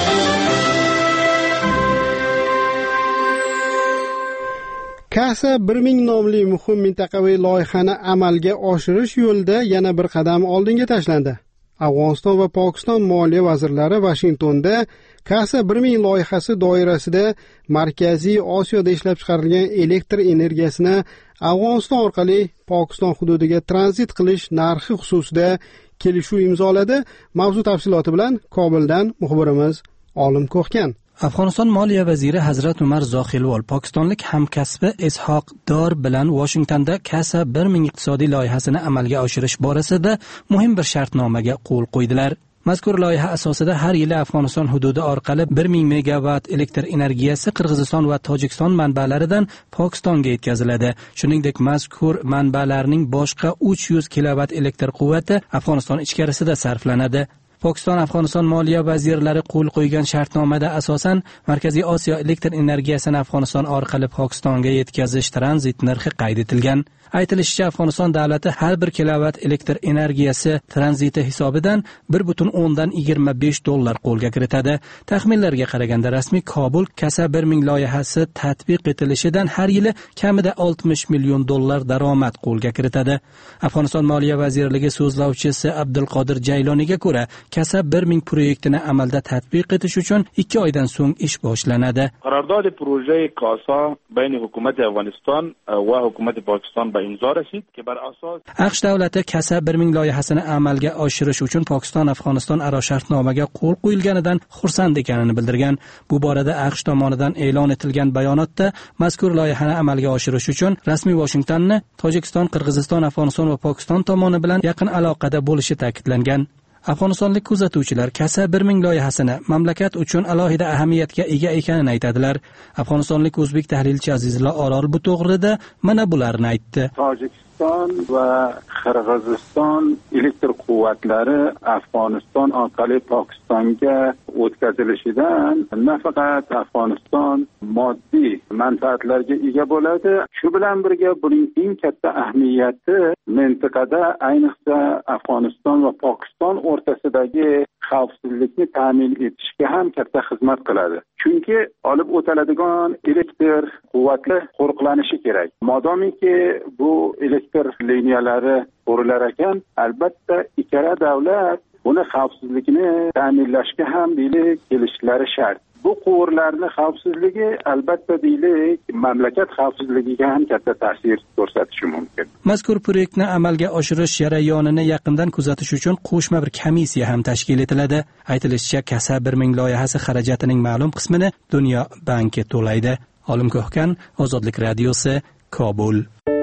S3: Kasa bir ming nomli muhim mintaqaviy loyihani amalga oshirish yo'lida yana bir qadam oldinga tashlandi. Afg'oniston va Pokiston moliya vazirlari Vashingtonda Kasa bir ming loyihasi doirasida Markaziy Osiyoda ishlab chiqarilgan elektr energiyasini Afg'oniston orqali Pokiston hududiga tranzit qilish narxi xususida kelishuv imzoladi. Mavzu tafsiloti bilan Kobuldan muxbirimiz Olim Ko'xkan.
S14: Afg'oniston moliya vaziri Hazrat Umar Zohilvol pokistonlik hamkasbi Ishoq Dor bilan Washingtonda Kasa bir ming iqtisodiy loyihasini amalga oshirish borasida muhim bir shartnomaga qo'l qo'ydilar. Mazkur loyiha asosida har yili Afg'oniston hududi orqali bir ming megawatt elektr energiyasi Qirg'iziston va Tojikiston manbalaridan Pokistonga yetkaziladi. Shuningdek, mazkur manbalarning boshqa uch yuz kilovatt elektr quvvati Afg'oniston ichkarisida sarflanadi. Pokiston Afg'oniston moliya vazirlari qo'l qo'ygan shartnomada asosan Markaziy Osiyo elektr energiyasini Afg'oniston orqali Pokistonga yetkazish tranzit narxi qayd etilgan. Aytilishicha, Afg'oniston davlati har bir kilovatt elektr energiyasi tranziti hisobidan bir butun o'ndan yigirma besh dollar qo'lga kiritadi. Taxminlarga qaraganda rasmiy Kobul Kasa bir ming loyihasi tatbiq etilishidan har yili kamida oltmish million dollar daromad qo'lga kiritadi. Afg'oniston moliya vazirligi so'zlovchisi Abdulqodir Jayloniga ko'ra, Kasa bir ming proyektini amalda tatbiq etish uchun ikki oydan so'ng ish boshlanadi.
S15: قرارداد پروژه کاسا بین حکومت افغانستان و حکومت پاکستان به امضا رسید که بر اساس
S14: AQSh davlati Kasa bir ming loyihasini amalga oshirish uchun Pokiston Afg'oniston aro shartnomaga qo'l qo'yilganidan xursand ekanini bildirgan. Bu borada AQSh tomonidan e'lon etilgan bayonotda mazkur loyihani amalga oshirish uchun rasmiy Washingtonni Tojikiston, Qirg'iziston, Afg'oniston va Pokiston tomoni bilan yaqin aloqada bo'lishi ta'kidlangan. Afg'onistonlik kuzatuvchilar Kasa bir ming loyihasini mamlakat uchun alohida ahamiyatga ega ekanini aytadilar. Afg'onistonlik o'zbek tahlilchi Azizullo Orol bu to'g'rida mana bularni aytdi.
S16: Tojikiston va Qirg'iziston elektr quvvatlari Afg'oniston orqali Pokistonga o'tkazilishidan nafaqat Afg'oniston moddiy manfaatlarga ega bo'ladi, shu bilan birga buning eng katta ahamiyati mintaqada, ayniqsa Afg'oniston va Pokiston o'rtasidagi xavfsizlikni ta'min etishga ham katta xizmat qiladi. Chunki olib o'tiladigan elektr quvvati qo'riqlanishi kerak. Modomiki bu elektr liniyalari qurilar ekan, albatta ikkala davlat buni xavfsizlikni ta'minlashga ham deylik kelishlari shart. Bu quvurlarning xavfsizligi albatta deylik mamlakat xavfsizligiga ham katta ta'sir ko'rsatishi mumkin.
S14: Mazkur proyektni amalga oshirish jarayonini yaqindan kuzatish uchun qo'shma bir komissiya ham tashkil etiladi. Aytilishicha, Kasa bir ming loyihasi xarajatining ma'lum qismini Dunyo banki to'laydi. Olim Ko'xkan, Ozodlik radiosi, Kobul.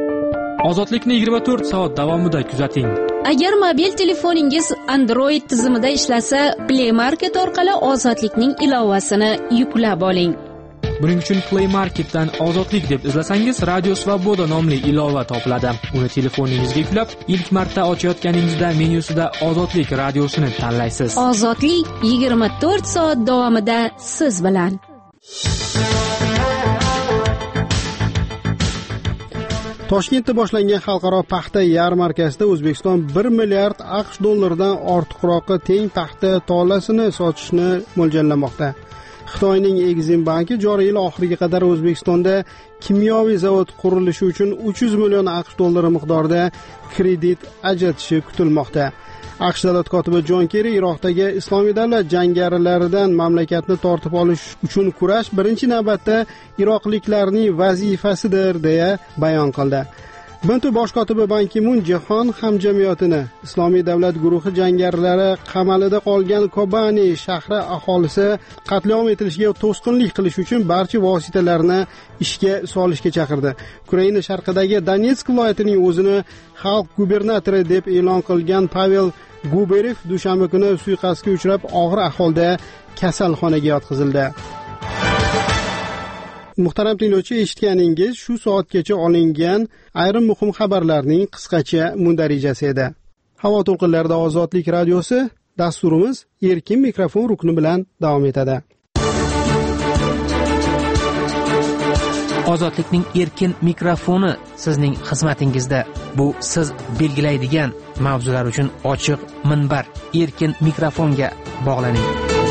S5: Ozodlikni yigirma to'rt soat davomida kuzating.
S7: Agar mobil telefoningiz Android tizimida ishlasa, Play Market orqali Ozodlikning ilovasini yuklab oling.
S5: Buning uchun Play Marketdan Ozodlik deb izlasangiz, Radio Svoboda nomli ilova topiladi. Uni telefoningizga yuklab, ilk marta ochayotganingizda menyusida Ozodlik radiosini tanlaysiz.
S7: Ozodlik yigirma to'rt soat davomida siz bilan.
S3: Toshkentda boshlangan xalqaro paxta yarmarkasida O'zbekiston bir milliard AQSh dollaridan ortiqroqqa teng paxta tolasini sotishni mo'ljallamoqda. Xitoyning Exim banki joriy yil oxiriga qadar O'zbekistonda kimyoviy zavod qurilishi uchun uch yuz million AQSh dollari miqdorida kredit ajratishi kutilmoqda. AQSh davlat kotibi Jon Kerri Iroqdagi Islomiy davlat jangarilaridan mamlakatni tortib olish uchun kurash birinchi navbatda iroqliklarning vazifasidir deya bayon qildi. B N T bosh kotibi Ban Ki-mun jahon hamjamiyatini Islomiy davlat guruhi jangarilari qamalida qolgan Kobani shahri aholisi qatliam etilishiga to'sqinlik qilish uchun barcha vositalarni ishga solishga chaqirdi. Ukraina sharqidagi Donetsk viloyatining o'zini xalq gubernatori deb e'lon qilgan Pavel Guberev dushanba kuni suiqasdga uchrab og'ir ahvolda kasalxonaga yotqizildi. Muhtaram tinglovchi, eshitganingiz shu soatgacha olingan ayrim muhim xabarlarning qisqacha mundarijasi edi. Havo to'lqinlarida Ozodlik radiosi dasturimiz erkin mikrofon rukni bilan davom etadi.
S17: Ozodlikning erkin mikrofoni sizning xizmatingizda. Bu siz belgilaydigan mavzular uchun ochiq minbar. Erkin mikrofonga bog'laning.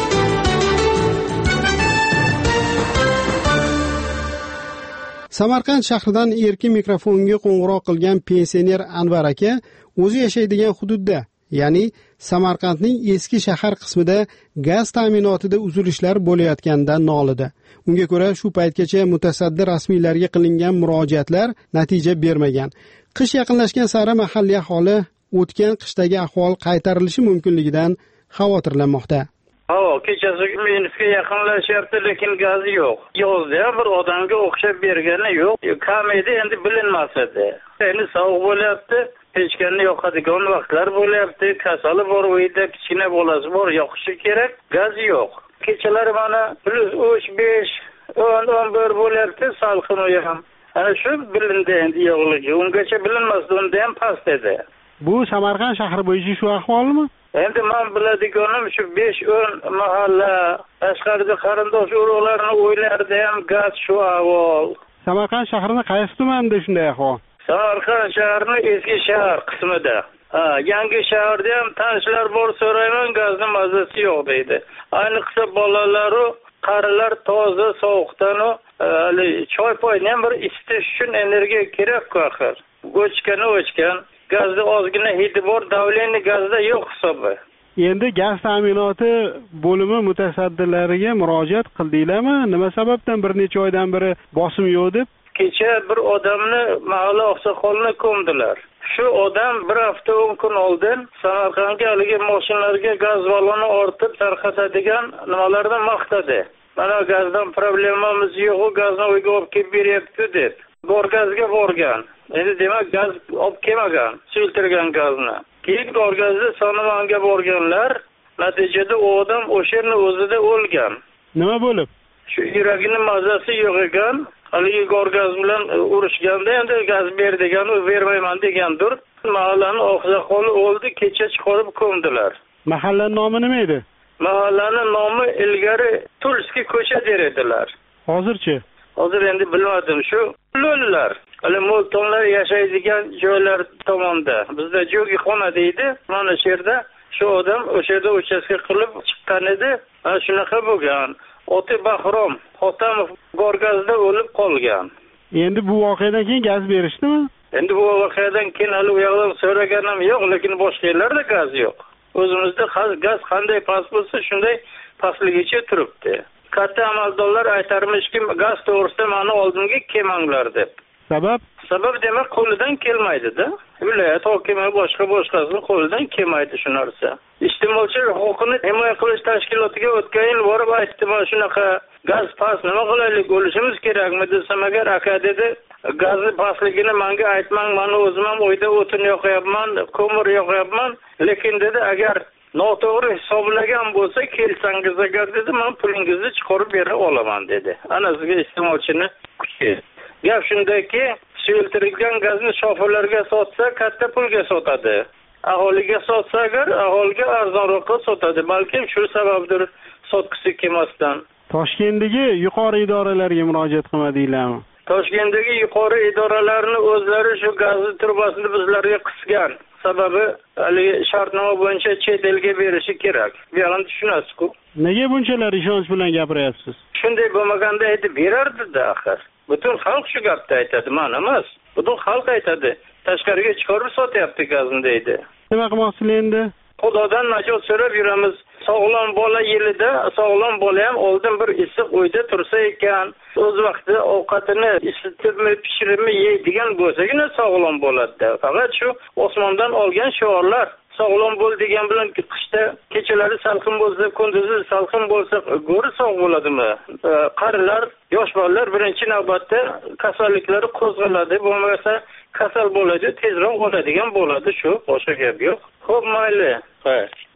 S3: Samarqand shahridan erkin mikrofonga qo'ng'iroq qilgan pensioner Anvar aka o'zi yashaydigan hududda, ya'ni Samarqandning eski shahar qismida gaz ta'minotida uzilishlar bo'layotganidan nolidi. Unga ko'ra, shu paytgacha mutasaddi rasmiylarga qilingan murojaatlar natija bermagan. Qish yaqinlashgan sari mahalliy aholi o'tgan qishdagi ahvol qaytarilishi mumkinligidan xavotirlanmoqda.
S18: Havo kechasi minusga yaqinlashyapti, lekin gaz yo'q. Yozda bir odamga o'xshab bergani yo'q. Kamida endi bilinmas edi. Endi sovuq bo'lyapti, pechkanni yoqadigan vaqtlar bo'lyapti. Kasali bor, uyda kichkina bolasi bor, yoqishi kerak. Gaz yo'q. Kechalari mana plus uch, besh, o'n, o'n bir bo'lyapti, salqin ham. Ana shu bilindi endi yo'qligi. Ungacha bilinmasdi, unda ham past edi.
S3: Bu Samarqand shahri bo'yicha shu ahvolmi?
S18: Endi men biladiganim shu besh o'n mahalla, tashqarida qarindosh urug'larni o'ylarida ham gaz shu ahvol.
S3: Samarqand shahrining qaysi tumanida shunday ahvol?
S18: Samarqand shahrining eski shahar qismida. Ha, yangi shaharda ham tanishlar bor, so'rayman, gazning mazasi yo'q deydi. Ayniqsa bolalari, qarilar toza sovuqdan hali choy poyni ham bir isitish uchun energiya kerak-ku axir. O'chgan o'chgan. Gazda ozgina hidi bor, davleniy gazda yo'q hisobi.
S3: Endi gaz ta'minoti bo'limi mutasaddilariga murojaat qildinglarmi? Nima sababdan bir necha oydan beri bosim yo'q deb?
S18: Kecha bir odamni mahalla oqsoqolini ko'mdilar. Shu odam bir hafta o'n kun oldin Samarqandga haligi mashinalarga gaz baloni ortib tarqatadigan nimalarni maqtadi. Mana gazdan problemamiz yo'q, gazni uyga olib kelib beryapti deb. Gorgazga borgan. Endi demak gaz olib kelmagan, suyultirgan gazni. Keyin Gorgazda Sonamanga borganlar, natijada u odam o'sha yerning o'zida o'lgan.
S3: Nima bo'lib?
S18: Shu yuragining mazasi yo'q ekan, haligi Gorgaz bilan urushganda endi gaz ber degan, u bermayman degandir. Mahallaning oqsoqoli o'ldi, kecha chiqarib ko'mdilar.
S3: Mahallaning nomi nima edi?
S18: Mahallaning nomi ilgari Tulski ko'cha der edilar.
S3: Hozirchi?
S18: Hozir endi bilmadim, shu lo'llar. Hali mo'ltonlar yashaydigan joylar tomonda. Bizda jo'gi xona deydi. Mana shu yerda shu odam o'sha yerda uchastka qilib chiqqan edi. Ana shunaqa bo'lgan. Oti Bahrom Xotamov Gorgazda o'lib qolgan.
S3: Endi bu voqeadan keyin gaz berishdimi?
S18: Endi bu voqeadan keyin hali u yoqdan so'raganim yo'q, lekin boshqa yerlarda gaz yo'q. O'zimizda gaz qanday past bo'lsa, shunday pastligicha turibdi. Katta amaldorlar aytarmishki, gaz to'g'risida meni oldimga kelmanglar deb.
S3: Sabab?
S18: Sabab demak qo'lidan kelmaydi-da. Viloyat hokimi boshqa boshqasining qo'lidan kelmaydi shu narsa. Iste'molchilar huquqini himoya qilish tashkilotiga o'tgan yil borib aytdim, shunaqa gaz past, nima qilaylik, o'lishimiz kerakmi desam, agar aka dedi, gazni pastligini menga aytmang, men o'zim ham uyda o'tin yoqyapman, ko'mir yoqyapman, lekin dedi, agar noto'g'ri hisoblagan bo'lsa kelsangiz agar dedi, men pulingizni chiqarib bera olaman dedi. Ana sizga iste'molchini kuchi. Gap shundaki, suyultirilgan gazni shoferlarga sotsa katta pulga sotadi. Aholiga sotsa agar aholiga arzonroqqa sotadi. Balkim shu sababdir sotqisi kelmasdan.
S3: Toshkentdagi yuqori idoralarga murojaat qilmadinglarmi?
S18: Toshkentdagi yuqori idoralarni o'zlari shu gazni turbasini bizlarga qisgan. Sababi haligi shartnoma bo'yicha chet elga berishi kerak. Bu ham tushunasiz-ku.
S3: Nega bunchalar ishonch bilan gapiryapsiz?
S18: Shunday bo'lmaganda aytib berardi-da axir. Butun xalq shu gapni aytadi, men emas. Butun xalq aytadi. Tashqariga chiqarib sotyapti gazni deydi.
S3: Nima qilmoqsizlar endi?
S18: Xudodan najot so'rab yuramiz. Sog'lom bola yilida sog'lom bola ham oldin bir issiq uyda tursa ekan, o'z vaqtida ovqatini isitibmi, pishiribmi yeydigan bo'lsagina sog'lom bo'ladi. Faqat shu osmondan olgan shiorlar sog'lom bo'l degan bilan qishda kechalari salqin bo'lsa, kunduzi salqin bo'lsa, go'ri sog' bo'ladimi? Qarilar, yosh bolalar birinchi navbatda kasalliklari qo'zg'aladi, bo'lmasa kasal bo'ladi, tezroq o'ladigan bo'ladi, shu boshqa gap yo'q. Xo'p, mayli. Ha.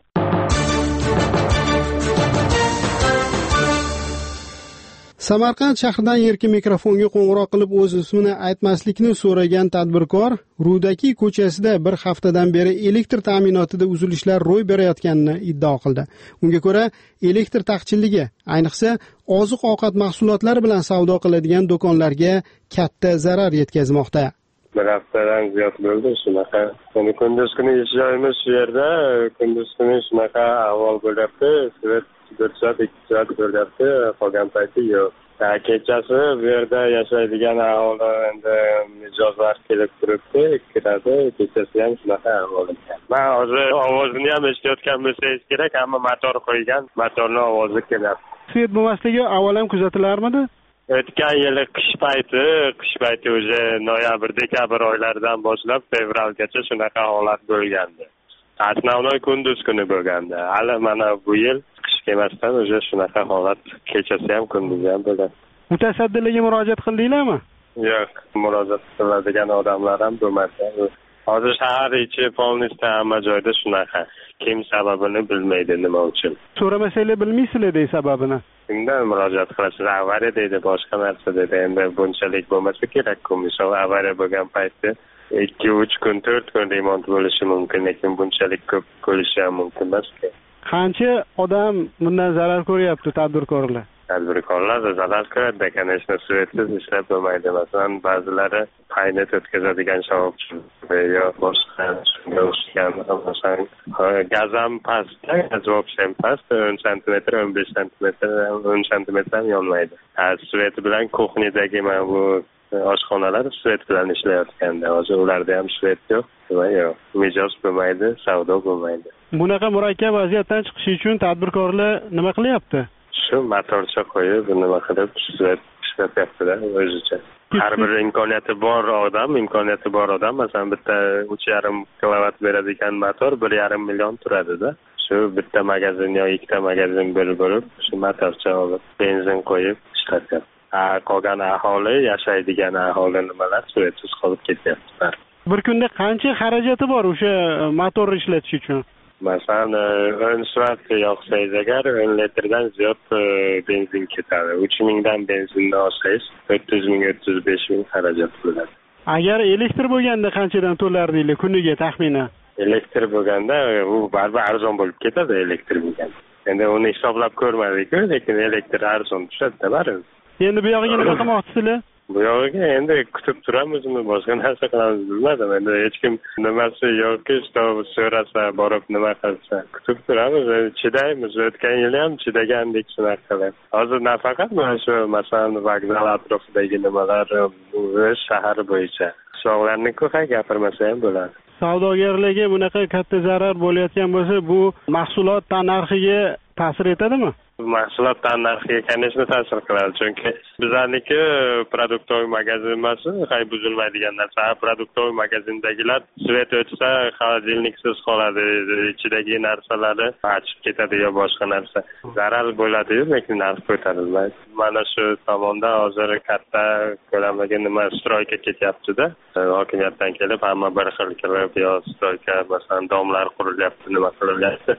S3: Samarqand shahridan erkin mikrofonga qo'ng'iroq qilib o'z ismini aytmaslikni so'ragan tadbirkor Rudaki ko'chasida bir haftadan beri elektr ta'minotida uzilishlar ro'y berayotganini iddao qildi. Unga ko'ra, elektr taqchilligi, ayniqsa oziq-ovqat mahsulotlari bilan savdo qiladigan do'konlarga katta zarar yetkazmoqda.
S8: Bir haftadan ziyod bo'ldi shunaqa. Yani kunduz kuni ishlaymiz shu yerda, kunduz kuni shunaqa ahvol bo'lyapti. bir soat, ikki soat bo'lyapti, qolgan payti yo'q. Kechasi bu yerda yashaydigan aholi endi mijozlar kelib turibdi, kiradi, kechasi ham shunaqa ahvol ekan. Men hozir ovozini ham eshitayotgan bo'lsangiz kerak, ammo motor qo'ygan, motorning ovozi kelyapti.
S3: Svet bo'lmasligi avval ham kuzatilarmidi?
S8: O'tgan yili qish payti, qish payti o'zi noyabr, dekabr oylaridan boshlab fevralgacha shunaqa holat bo'lgandi. Asnovnoy kunduz kuni bo'lgandi. Hali mana bu yil qish kelmasdan o'zi shunaqa holat kechasi ham kunduzi ham bo'ladi.
S3: Mutasaddilarga murojaat qildinglarmi?
S8: Yo'q, murojaat qiladigan odamlar ham bo'lmadi. Hozir shahar ichi polnisda hamma joyda shunaqa. Kim sababini bilmaydi nima uchun.
S3: So'ramasanglar bilmaysizlar dey sababini.
S8: Shundan murojaat qilasiz, avariya deydi, boshqa narsa deydi. Endi bunchalik bo'lmasa kerak-ku. Misol avariya bo'lgan paytda ikki uch kun, to'rt kun remont bo'lishi mumkin, lekin bunchalik ko'p bo'lishi ham mumkin emas-ku.
S3: Qancha odam bundan zarar ko'ryapti tadbirkorlar?
S8: Tadbirkorlar zarar ko'radi, конечно, svetsiz ishlab bo'lmaydi. Masalan, ba'zilari paynet o'tkazadigan shoxobchilar yo boshqa shunga o'xshagan, masalan, gaz ham past, gaz ham past, o'n santimetr, o'n besh santimetr, o'n santimetr ham yonmaydi. Svet bilan kuxnyadagi mana bu oshxonalar svet bilan ishlayotganda, hozir ularda ham svet yo'q, va yo'q, mijoz bo'lmaydi, savdo bo'lmaydi.
S3: Bunaqa murakkab vaziyatdan chiqish uchun tadbirkorlar nima qilyapti?
S8: Shu motorcha qo'yib, nima qilib svet ishlatyapti-da o'zicha. Har bir imkoniyati bor odam, imkoniyati bor odam, masalan, bitta uch yarim kilovat beradigan motor bir yarim million turadi-da. Shu bitta magazin yo ikkita magazin bo'lib bo'lib, shu motorcha olib, benzin qo'yib ishlatyapti. Qolgan aholi, yashaydigan aholi nimalar svetsiz qolib ketyapti.
S3: Bir kunda qancha xarajati bor o'sha motorni ishlatish uchun?
S8: Masalan, o'n soat yoqsangiz agar o'n litrdan ziyod benzin ketadi. uch mingdan benzinni olsangiz o'ttiz ming, o'ttiz besh ming xarajat bo'ladi.
S3: Agar elektr bo'lganda qanchadan to'lardinglar kuniga taxminan?
S8: Elektr bo'lganda u baribir arzon bo'lib ketadi elektr bo'lganda. Endi uni hisoblab ko'rmadik-ku, lekin elektr arzon tushadi-da baribir.
S3: Endi bu yog'iga nima qilmoqchisizlar?
S8: Bu yog'iga endi kutib turamizmi, boshqa narsa qilamiz bilmadim. Endi hech kim nimasi yo'qki, so'rasa, borib nima qilsa, kutib turamiz, chidaymiz. O'tgan yil ham chidagandik shunaqa qilib. Hozir nafaqat mana shu, masalan, vokzal atrofidagi nimalar, o'z shahar bo'yicha qishloqlarni-ku gapirmasa ham bo'ladi.
S3: Savdogarlarga bunaqa katta zarar bo'layotgan bo'lsa, bu mahsulot narxiga ta'sir etadimi?
S8: Mahsulot narxiga конечно ta'sir qiladi, chunki bizlarniki produktov magazin emas, hay buzilmaydigan narsa. Produktov magazindagilar svet o'tsa, xolodilniksiz qoladi, ichidagi narsalari achib ketadi yo boshqa narsa. Zarar bo'ladi, lekin narx ko'tarilmaydi. Mana shu tomonda hozir katta ko'lamdagi nima stroyka ketyapti-da. Hokimiyatdan kelib hamma bir xil qilib yo stroyka, masalan, domlar qurilyapti, nima qilinyapti.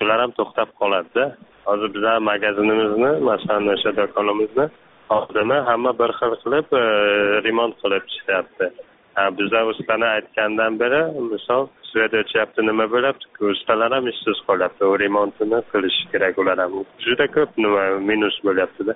S8: shular ham to'xtab qoladida. Hozir bizlar magazinimizni, masalan, o'sha do'konimizni oldini hamma bir xil qilib remont qilib chiqyapti. Bizlar ustani aytgandan beri, misol, svet o'chyapti, nima bo'lyapti, ustalar ham ishsiz qolyapti. U remontini qilish kerak ular ham. Juda ko'p nima minus bo'lyapti-da.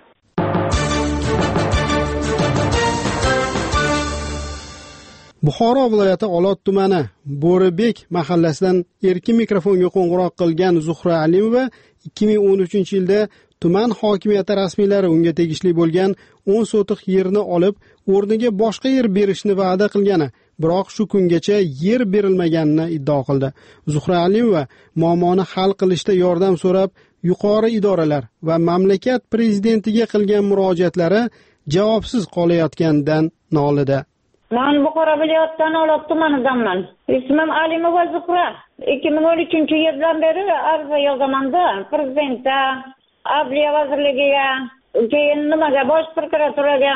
S3: Buxoro viloyati Olot tumani Bo'ribek mahallasidan erkin mikrofonga qo'ng'iroq qilgan Zuhra Alimova ikki ming o'n uchinchi yilda tuman hokimiyati rasmiylari unga tegishli bo'lgan o'n sotiq yerni olib, o'rniga boshqa yer berishni va'da qilgani, biroq shu kungacha yer berilmaganini iddao qildi. Zuhra Alimova muammoni hal qilishda yordam so'rab, yuqori idoralar va mamlakat prezidentiga qilgan murojaatlari javobsiz qolayotganidan nolida.
S19: Men Buxoro viloyatidan Olot tumanidanman. Ismim Alimova Zuhra. ikki ming o'n uchinchi yildan beri arza yozaman-da prezidentga, Adliya vazirligiga, keyin nimaga bosh prokuraturaga,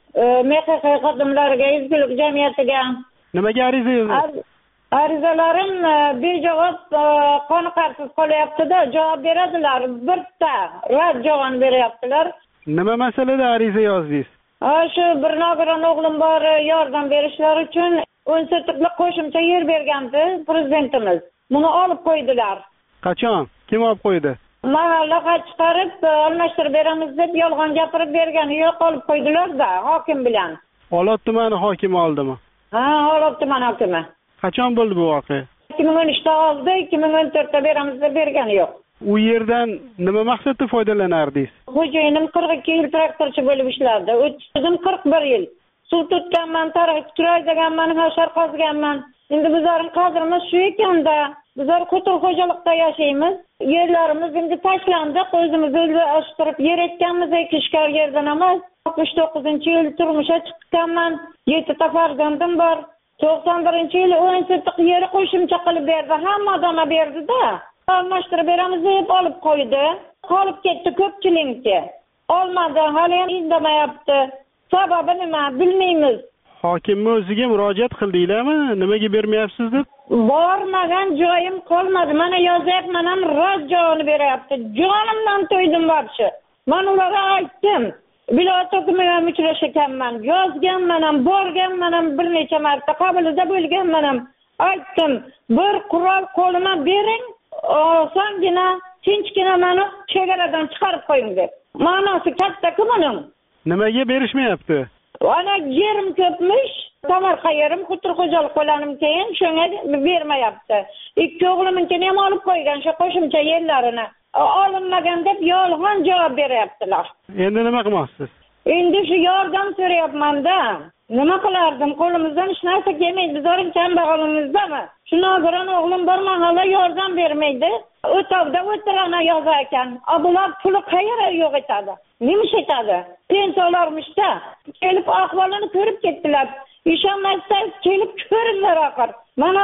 S19: M X X xodimlariga, izgulik jamiyatiga.
S3: Nimaga ariza yozdingiz?
S19: Arizalarim bejavob qoniqarsiz qolyapti-da, javob beradilar. Bitta rad javob beryaptilar.
S3: Nima masalada ariza yozdingiz?
S19: Shu bir nogiron o'g'lim bor, yordam berishlari uchun o'n sotiqlik qo'shimcha yer bergandi prezidentimiz. Buni olib qo'ydilar.
S3: Qachon? Kim olib qo'ydi?
S19: Mahallaga chiqarib, almashtirib beramiz deb yolg'on gapirib bergani yo'q, olib qo'ydilar-da hokim bilan.
S3: Olot tumani hokimi oldimi?
S19: Ha, Olot tumani hokimi.
S3: Qachon bo'ldi bu voqea?
S19: ikki ming o'n uchda oldi, ikki ming o'n to'rtda beramiz deb bergani yo'q.
S3: U yerdan nima maqsadda foydalanardingiz?
S19: Xo'jayinim qirq ikki yil traktorchi bo'lib ishlardi. O'zim qirq bir yil suv tutganman, tarix turay deganman, hashar qozganman. Endi bizlarning qadrimiz shu ekanda. Bizlar qutur xo'jalikda yashaymiz. Yerlarimiz endi tashlandi, o'zimizni o'zlashtirib yer ekkanmiz, ekishkar yerdan emas. oltmish to'qqizinchi yil turmushga chiqqanman. yettita farzandim bor. to'qson birinchi yil o'n sotiq yer qo'shimcha qilib berdi. Hamma odamga berdi-da. Almashtirib beramiz deb olib qo'ydi. Qolib ketdi ko'pchilikka. Olmadi, hali ham indamayapti. Sababi nima bilmaymiz.
S3: Hokimni o'ziga murojaat qildinglarmi? Nimaga bermayapsiz deb?
S19: Bormagan joyim qolmadi. Mana yozyapman, ham rad javobini beryapti. Jonimdan to'ydim vobshe. Men ularga aytdim. Viloyat hokimiga ham uchrashganman, yozganman ham, borganman ham bir necha marta, qabulida bo'lganman ham. Aytdim, bir qurol qo'lima bering, osongina, tinchgina meni chegaradan chiqarib qo'ying deb. Ma'nosi katta-ku buning.
S3: Nimaga berishmayapti?
S19: Ana yerim ko'pmish, tomorqa yerim, qutur xo'jalik qo'lanim keyin shunga bermayapti. Ikki o'g'limnikini ham olib qo'ygan shu qo'shimcha yerlarini. Olinmagan deb yolg'on javob beryaptilar.
S3: Endi nima qilmoqsiz?
S19: Endi shu yordam so'rayapman-da. Nima qilardim? Qo'limizdan hech narsa kelmaydi. Bizning kambag'alimizdami? Shu nogiron o'g'lim bir mahalla yordam bermaydi. O'tovda o'tirana yozar ekan. Abular puli qayerga yo'q etadi. Nima etadi? Pensiyalarmishda. Kelib ahvolini ko'rib ketdilar. Ishonmasangiz kelib ko'ringlar axir. Mana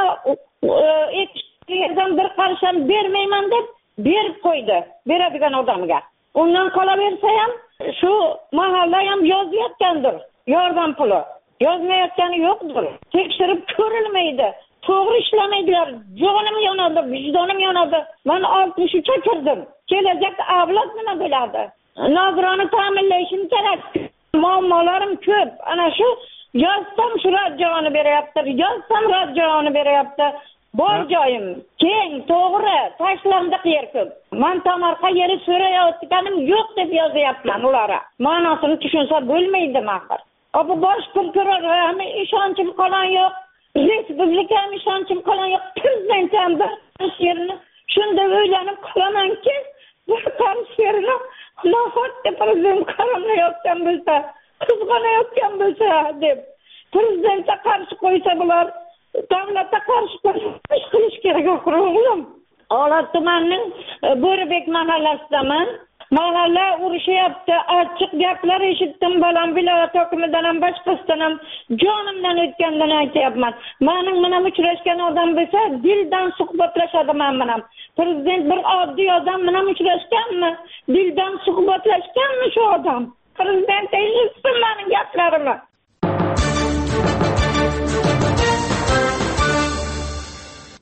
S19: yerdan bir qarish ham bermayman deb berib qo'ydi. Beradigan odamga. Undan qolaversa ham shu mahalla ham yozyapgandir. Yordam puli. Yozmayotgani yo'qdir. Tekshirib ko'rilmaydi. To'g'ri ishlamaydilar. Jonim yonadi, vijdonim yonadi. Men oltmish uchga kirdim. Kelajakda avlod nima bo'ladi? Nogironi ta'minlashim kerak. Muammolarim ko'p. Ana shu yozsam shu rad javobini beryapti. Yozsam rad javobini beryapti. Bor joyim keng, to'g'ri, tashlandiq yer ko'p. Men tomorqa yeri so'rayotganim yo'q deb yozyapman ularga. Ma'nosini tushunsa bo'lmaydi axir. Bu bosh prokuror ham ishonchim qolgan yo'q. Respublika ham ishonchim qolgan yo'q. Prezident ham bir yerini shunda o'ylanib qolamanki, bu qarish yerini nahotda prezident qaramlayotgan bo'lsa, qizg'anayotgan bo'lsa deb prezidentga qarshi qo'ysa bular davlatga qarshi ish qilish kerak o'g'lim. Olot tumanining Bo'ribek mahallasidaman. Mahalla urushyapti, ochiq gaplar eshitdim, bolam viloyat hokimidan ham boshqasidan ham jonimdan o'tgandan aytyapman. Mening bilan uchrashgan odam bo'lsa, dildan suhbatlashadiman bilan. Prezident bir oddiy odam bilan uchrashganmi? Dildan suhbatlashganmi shu odam? Prezident eshitsin mening gaplarimni.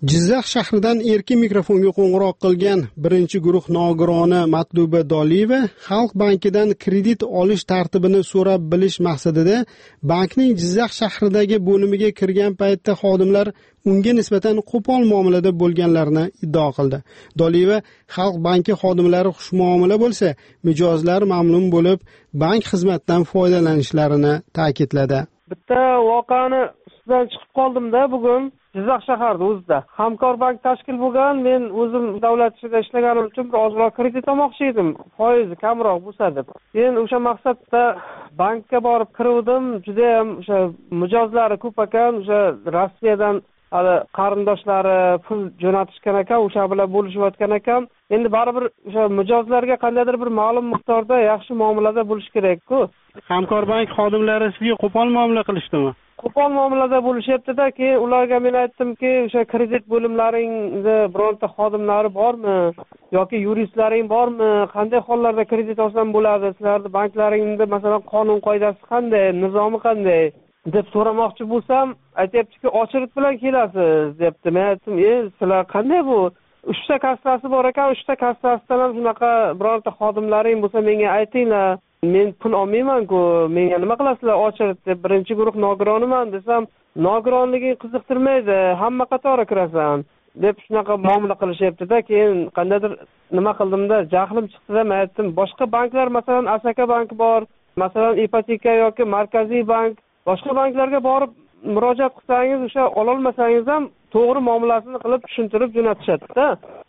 S3: Jizzax shahridan erkin mikrofonga qo'ng'iroq qilgan birinchi guruh nogironi Matluba Doliyeva Xalq bankidan kredit olish tartibini so'rab bilish maqsadida bankning Jizzax shahridagi bo'limiga kirgan paytda xodimlar unga nisbatan qo'pol muomalada bo'lganlarini iddao qildi. Doliyeva Xalq banki xodimlari xushmuomala bo'lsa, mijozlar mamnun bo'lib, bank xizmatidan foydalanishlarini ta'kidladi.
S20: Bitta voqeani ustidan chiqib qoldim-da bugun. Jizzax shaharida o'zida Hamkorbank tashkil bo'lgan. Men o'zim davlat ishida ishlaganim uchun bir ozroq kredit olmoqchi edim, foizi kamroq bo'lsa deb. Keyin o'sha maqsadda bankka borib kirdim. Juda ham o'sha mijozlari ko'p ekan, o'sha Rossiyadan hali qarindoshlari pul jo'natishgan ekan, o'sha bilan bo'lishayotgan ekan. Endi baribir o'sha mijozlarga qandaydir bir ma'lum miqdorda yaxshi muomalada bo'lish kerak-ku.
S3: Hamkorbank xodimlari sizga qo'pol muomala qilishdimi?
S20: Qo'pol muomalada bo'lishyapti-da, keyin ularga men aytdimki, o'sha kredit bo'limlaringda bironta xodimlari bormi yoki yuristlaring bormi? Qanday hollarda kredit olsam bo'ladi? Sizlarning banklaringizda masalan qonun qoidasi qanday, nizomi qanday deb so'ramoqchi bo'lsam, aytayaptiki, ochirit bilan kelasiz debdi. Men aytdim, "E, sizlar qanday bu? uchta kassasi bor ekan, uchta kassasidan ham shunaqa bironta xodimlaring bo'lsa menga aytinglar. Men pul olmayman-ku, menga nima qilasizlar ochirit deb birinchi guruh nogironiman desam, nogironliging qiziqtirmaydi, hamma qatori kirasan" deb shunaqa muomala qilishyapti-da. Keyin qandaydir nima qildimda, jahlim chiqdi-da, men aytdim, boshqa banklar, masalan Asaka banki bor, masalan Ipoteka yoki Markaziy bank, boshqa banklarga borib murojaat qilsangiz, o'sha ololmasangiz ham to'g'ri muomalasini qilib tushuntirib jo'natishadi-da.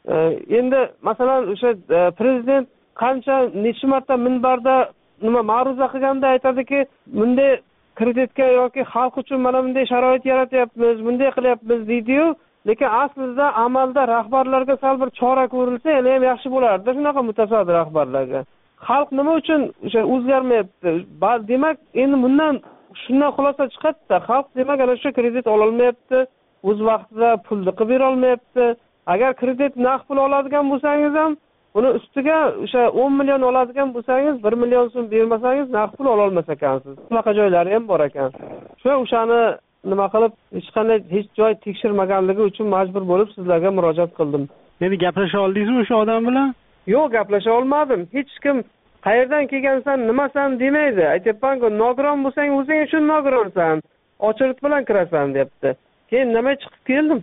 S20: Endi masalan o'sha prezident qancha necha marta minbarda nima ma'ruza qilganda aytadiki, bunday kreditga yoki xalq uchun mana bunday sharoit yaratyapmiz, bunday qilyapmiz deydi-yu, lekin aslida amalda rahbarlarga sal bir chora ko'rilsa, yana ham yaxshi bo'lardi, shunaqa mutasaddi rahbarlarga. Xalq nima uchun o'sha o'zgarmayapti? Demak, endi bundan shundan xulosa chiqadi-da, xalq demak ana shu kredit ola olmayapti, o'z vaqtida pulni qilib bera olmayapti. Agar kredit naqd pul oladigan bo'lsangiz ham, uni ustiga o'sha o'n million oladigan bo'lsangiz, bir million so'm bermasangiz naqd pul ola olmas ekansiz. Bunaqa joylari ham bor ekan. Shu o'shani nima qilib, hech qanday hech joy tekshirmaganligi uchun majbur bo'lib sizlarga murojaat qildim.
S3: Endi gaplasha oldingizmi o'sha odam bilan?
S20: Yo'q, gaplasha olmadim. Hech kim qayerdan kelgansan, nimasan demaydi. Aytayapman-ku, nogiron bo'lsang, o'zing uchun nogironsan, ochirit bilan kirasan debdi. Keyin nima chiqib keldim.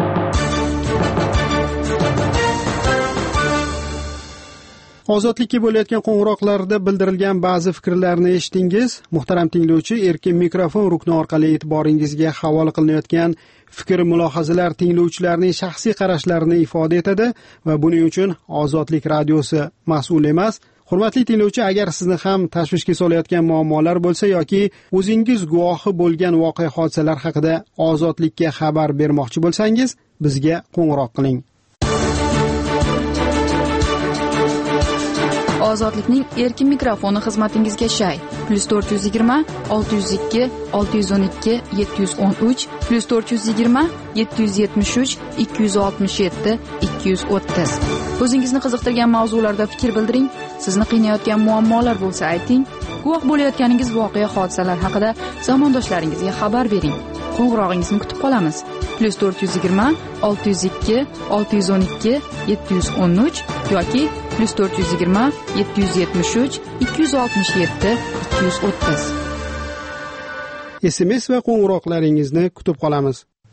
S3: Ozodlikka bo'layotgan qo'ng'iroqlarda bildirilgan ba'zi fikrlarni eshitdingiz. Muhtaram tinglovchi, erkin mikrofon rukni orqali e'tiboringizga havola qilinayotgan fikr mulohazalar tinglovchilarning shaxsiy qarashlarini ifoda etadi va buning uchun Ozodlik radiosi mas'ul emas. Hurmatli tinglovchi, agar sizni ham tashvishga solayotgan muammolar bo'lsa yoki o'zingiz guvohi bo'lgan voqea hodisalar haqida Ozodlikka xabar bermoqchi bo'lsangiz, bizga qo'ng'iroq qiling.
S4: Ozodlikning erkin mikrofoni xizmatingizga shay. plus to'rt yuz yigirma olti yuz ikki olti yuz o'n ikki yetti yuz o'n uch plus to'rt yuz yigirma yetti yuz yetmish uch ikki yuz oltmish yetti ikki yuz o'ttiz. O'zingizni qiziqtirgan mavzularda fikr bildiring. Sizni qiynayotgan muammolar bo'lsa ayting. Guvoh bo'layotganingiz voqea hodisalar haqida zamondoshlaringizga xabar bering. Qo'ng'irog'ingizni kutib qolamiz. plus to'rt yuz yigirma olti yuz ikki olti yuz o'n ikki yetti yuz o'n uch yoki plus to'rt yuz yigirma yetti yuz yetmish uch ikki yuz oltmish yetti ikki yuz o'ttiz.
S3: S M S va qo'ng'iroqlaringizni kutib qolamiz.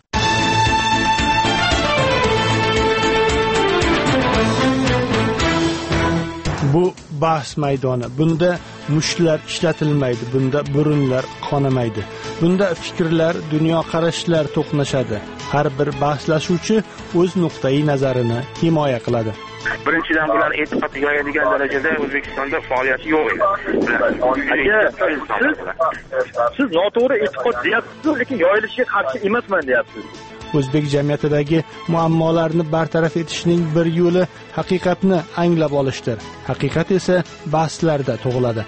S3: Bu bahs maydoni. Bunda mushlar ishlatilmaydi, bunda burunlar qonamaydi. Bunda fikrlar, dunyoqarashlar to'qnashadi. Har bir bahslashuvchi o'z nuqtai nazarini himoya qiladi.
S21: Birinchidan bular e'tiqodga yoyadigan darajada O'zbekistonda faoliyati yo'q edi. Siz siz noto'g'ri e'tiqod deyapsiz, lekin yoyilishiga qarshi emasman deyapsiz.
S3: O'zbek jamiyatidagi muammolarni bartaraf etishning bir yo'li haqiqatni anglab olishdir. Haqiqat esa bahslarda tug'iladi.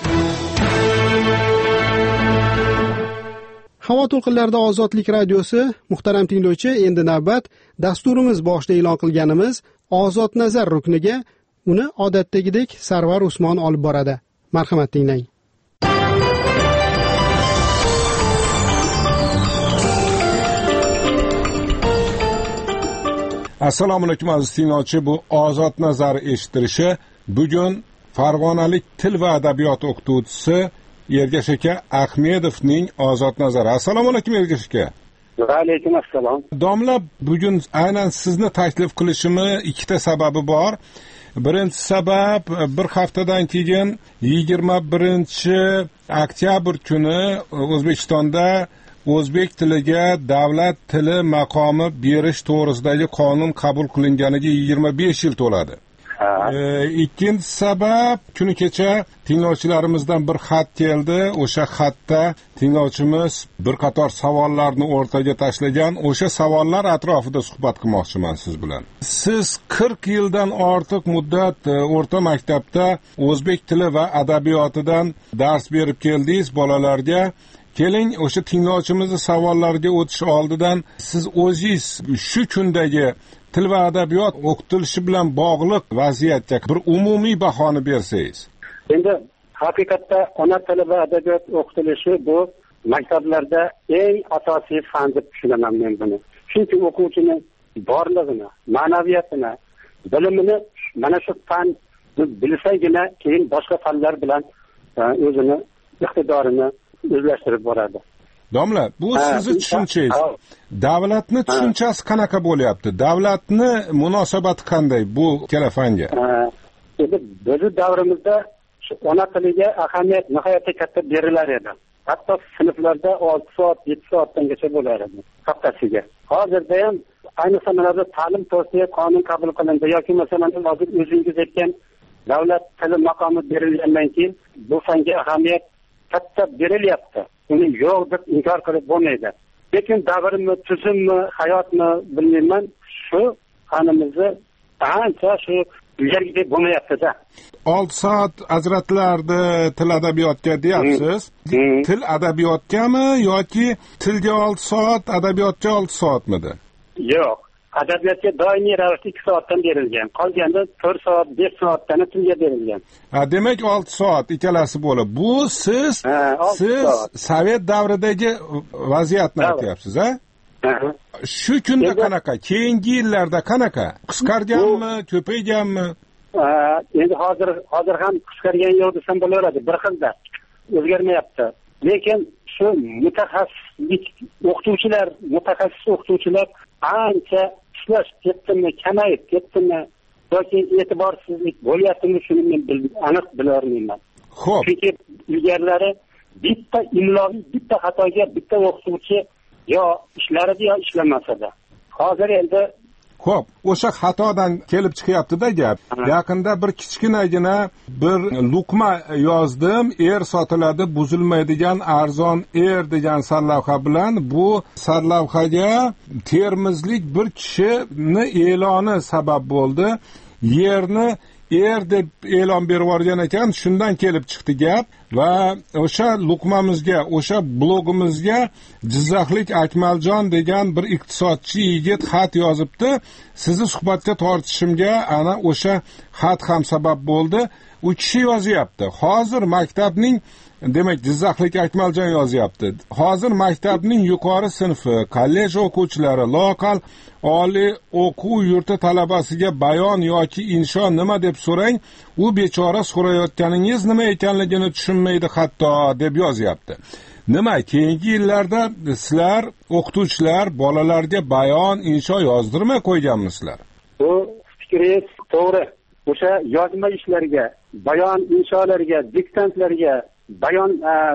S3: Havo to'lqinlarida Ozodlik radiosi. Muhtaram tinglovchi, endi navbat dasturimiz boshida e'lon qilganimiz Ozod nazar rukniga. Uni odatdagidek Sarvar Usmon olib boradi. Marhamat tinglang.
S1: Assalomu alaykum aziz tinglovchi, bu Ozod nazar eshittirishi. Bugun farg'onalik til va adabiyot o'qituvchisi Ergash aka Ahmedovning Ozod nazari. Assalomu alaykum Ergash aka.
S2: Va alaykum assalom.
S1: Domla, bugun aynan sizni taklif qilishimni ikkita sababi bor. Birinchi sabab, bir haftadan keyin yigirma birinchi oktyabr kuni O'zbekistonda o'zbek tiliga davlat tili maqomi berish to'g'risidagi qonun qabul qilinganiga yigirma besh yil to'ladi. E, ikkinchi sabab, kuni kecha tinglovchilarimizdan bir xat keldi. O'sha xatda tinglovchimiz bir qator savollarni o'rtaga tashlagan. O'sha savollar atrofida suhbat qilmoqchiman siz bilan. Siz qirq yildan ortiq muddat o'rta maktabda o'zbek tili va adabiyotidan dars berib keldingiz bolalarga. Keling, o'sha tinglovchimizning savollariga o'tish oldidan siz o'zingiz shu kundagi til va adabiyot o'qitilishi bilan bog'liq vaziyatga bir umumiy bahoni bersangiz.
S2: Endi haqiqatda ona tili va adabiyot o'qitilishi bu maktablarda eng asosiy fan deb tushunaman men buni. Chunki o'quvchini borlig'ini, ma'naviyatini, bilimini mana shu fan bilsagina keyin boshqa fanlar bilan o'zini iqtidorini o'zlashtirib boradi.
S1: Domla, bu sizni tushunchangiz. Davlatni tushunchasi qanaqa bo'lyapti? Davlatni munosabati qanday bu ikkala fanga?
S2: Endi bizning davrimizda ona tiliga ahamiyat nihoyatda katta berilar edi. Hatto sinflarda olti soat, yetti soatgacha bo'lar edi haftasiga. Hozirda ham ayniqsa mana bu ta'lim to'g'risida qonun qabul qilindi yoki masalan hozir o'zingiz aytgan davlat tili maqomi berilgandan keyin bu fanga ahamiyat katta berilyapti. Uni yo'q deb inkor qilib bo'lmaydi. Lekin davrimi, tuzummi, hayotmi bilmayman, shu qonimizni ancha shu ilgarigidek bo'lmayapti-da.
S1: olti soat ajratilardi til adabiyotga deyapsiz. Hmm. Til adabiyotgami yoki tilga olti soat, adabiyotga olti soatmidi?
S2: Yo'q. Adabiyotga doimiy ravishda ikki soatdan berilgan. Qolganda to'rt soat, besh soatdan tilga berilgan.
S1: Ha, demak olti soat ikkalasi bo'lib. Bu siz ha, siz soat. Sovet davridagi vaziyatni aytyapsiz, ha? Shu kunda qanaqa? Keyingi yillarda qanaqa? Qisqarganmi, ko'payganmi?
S2: Endi hozir hozir ham qisqargan yo'q desam bo'laveradi, bir xilda. O'zgarmayapti. Lekin shu mutaxassislik o'qituvchilar, mutaxassis o'qituvchilar ancha ishlash ketdimi, kamayib ketdimi yoki e'tiborsizlik bo'lyaptimi, shuni men aniq bila olmayman.
S1: Xo'p.
S2: Chunki ilgarilari bitta imloviy bitta xatoga bitta o'qituvchi yo ishlarida yo ishlamasada. Hozir endi
S1: Xo'p, o'sha xatodan kelib chiqyapti-da gap. Yaqinda bir kichkinagina bir luqma yozdim, er sotiladi, buzilmaydigan arzon er degan sarlavha bilan bu sarlavhaga termizlik bir kishini e'loni sabab bo'ldi. Yerni er deb e'lon berib yuborgan ekan, shundan kelib chiqdi gap va o'sha luqmamizga, o'sha blogimizga Jizzaxlik Akmaljon degan bir iqtisodchi yigit xat yozibdi. Sizni suhbatga tortishimga ana o'sha xat ham sabab bo'ldi. U kishi yozyapti. Hozir maktabning, demak Jizzaxlik Akmaljon yozyapti. Hozir maktabning yuqori sinfi, kollej o'quvchilari, loqal oliy o'quv yurti talabasiga bayon yoki insho nima deb so'rang, u bechora so'rayotganingiz nima ekanligini tushunmaydi hatto deb yozyapti. Nima, keyingi yillarda sizlar o'qituvchilar bolalarga bayon, insho yozdirmay qo'yganmisizlar?
S2: Bu fikringiz to'g'ri. O'sha yozma ishlarga, bayon, insholarga, diktantlarga bayon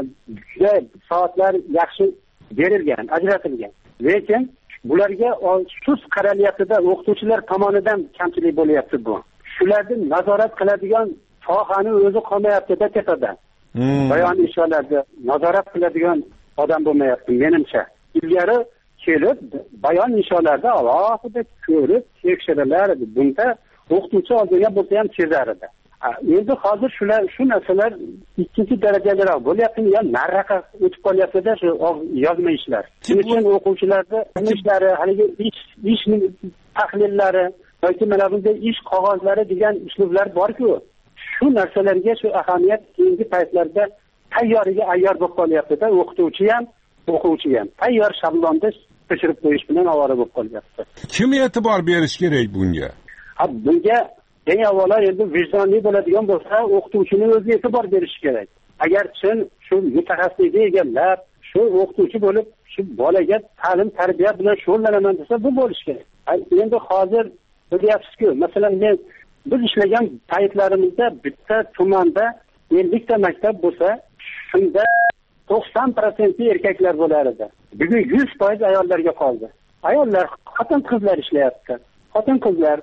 S2: juda soatlar yaxshi berilgan, ajratilgan. Lekin bularga sust qaralyapti-da, o'qituvchilar tomonidan kamchilik bo'lyapti bu. Shularni nazorat qiladigan sohani o'zi qolmayapti-da tepada. Hmm. Bayon insholarga nazorat qiladigan odam bo'lmayapti menimcha. Ilgari kelib bayon insholarda alohida ko'rib tekshirilar edi. Bunda o'qituvchi oldinga bo'lsa ham sezar edi. Endi hozir shular shu narsalar ikkinchi darajaliroq bo'lyapti, ya nariroqqa o'tib qolyapti-da shu yozma ishlar. Shuning uchun o'quvchilarda ishlari, haligi ish ishning tahlillari yoki mana bunday ish qog'ozlari degan uslublar bor-ku, shu narsalarga shu ahamiyat keyingi paytlarda tayyoriga ayyor bo'lib qolyapti-da, o'qituvchi ham, o'quvchi ham tayyor shablonda pishirib qo'yish bilan ovora bo'lib qolyapti.
S1: Kim e'tibor berish kerak bunga?
S2: Ha, bunga eng avvalo endi vijdonli bo'ladigan bo'lsa, o'qituvchini o'zi e'tibor berishi kerak. Agar chin shu mutaxassislikni egallab, shu o'qituvchi bo'lib, shu bolaga ta'lim tarbiya bilan shug'ullanaman desa, bu bo'lishi kerak. Endi hozir bilyapsiz-ku, masalan, men biz ishlagan paytlarimizda bitta tumanda ellikta maktab bo'lsa, shunda to'qson foiz erkaklar bo'lar edi. Bugun yuz foiz ayollarga qoldi. Ayollar, xotin-qizlar ishlayapti. Xotin-qizlar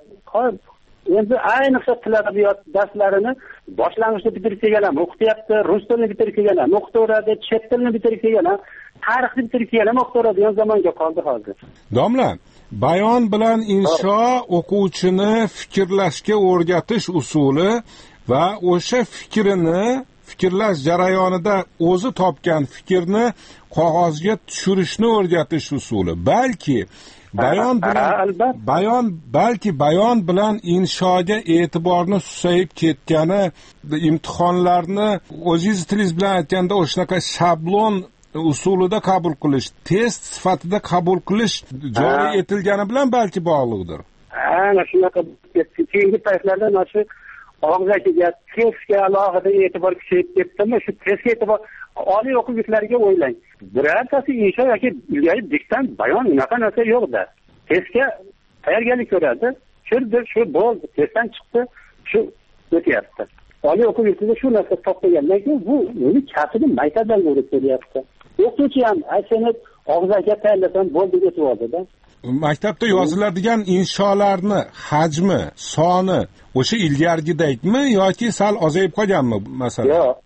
S2: endi ayniqsa til adabiyot darslarini boshlang'ichda bitirib kelgan ham o'qityapti, rus tilini bitirib kelgan ham o'qitaveradi, chet tilini bitirib kelgan ham, tarixni bitirib kelgan ham o'qitaveradigan zamonga qoldi hozir.
S1: Domla, bayon bilan insho o'quvchini fikrlashga o'rgatish usuli va o'sha fikrini fikrlash jarayonida o'zi topgan fikrni qog'ozga tushirishni o'rgatish usuli. Balki bayon bilan bayon balki bayon bilan inshoga e'tiborni susayib ketgani, imtihonlarni o'zingiz tilingiz bilan aytganda o'shaqa shablon usulida qabul qilish, test sifatida qabul qilish joriy etilgani bilan balki bog'liqdir.
S2: Ana shunaqa keyingi paytlarda mana shu og'zakiga, testga alohida e'tibor kuchayib ketdimi, shu testga e'tibor oliy o'quv yurtlariga o'ylang. Birortasi insho yoki ilgari diktant bayon unaqa narsa yo'q-da. Testga tayyorgarlik ko'radi, shurdir, shu bo'ldi, testdan chiqdi, shu o'tyapti. Oliy o'quv yurtida shu narsa topgandan keyin bu uni kasbini maktabdan o'rib kelyapti. O'qituvchi ham aytsangiz og'zaga tayyorlasam bo'ldi deb o'tadi-da.
S1: Maktabda yoziladigan insholarni hajmi, soni o'sha ilgarigidekmi yoki sal ozayib qolganmi masalan?
S2: Yo'q,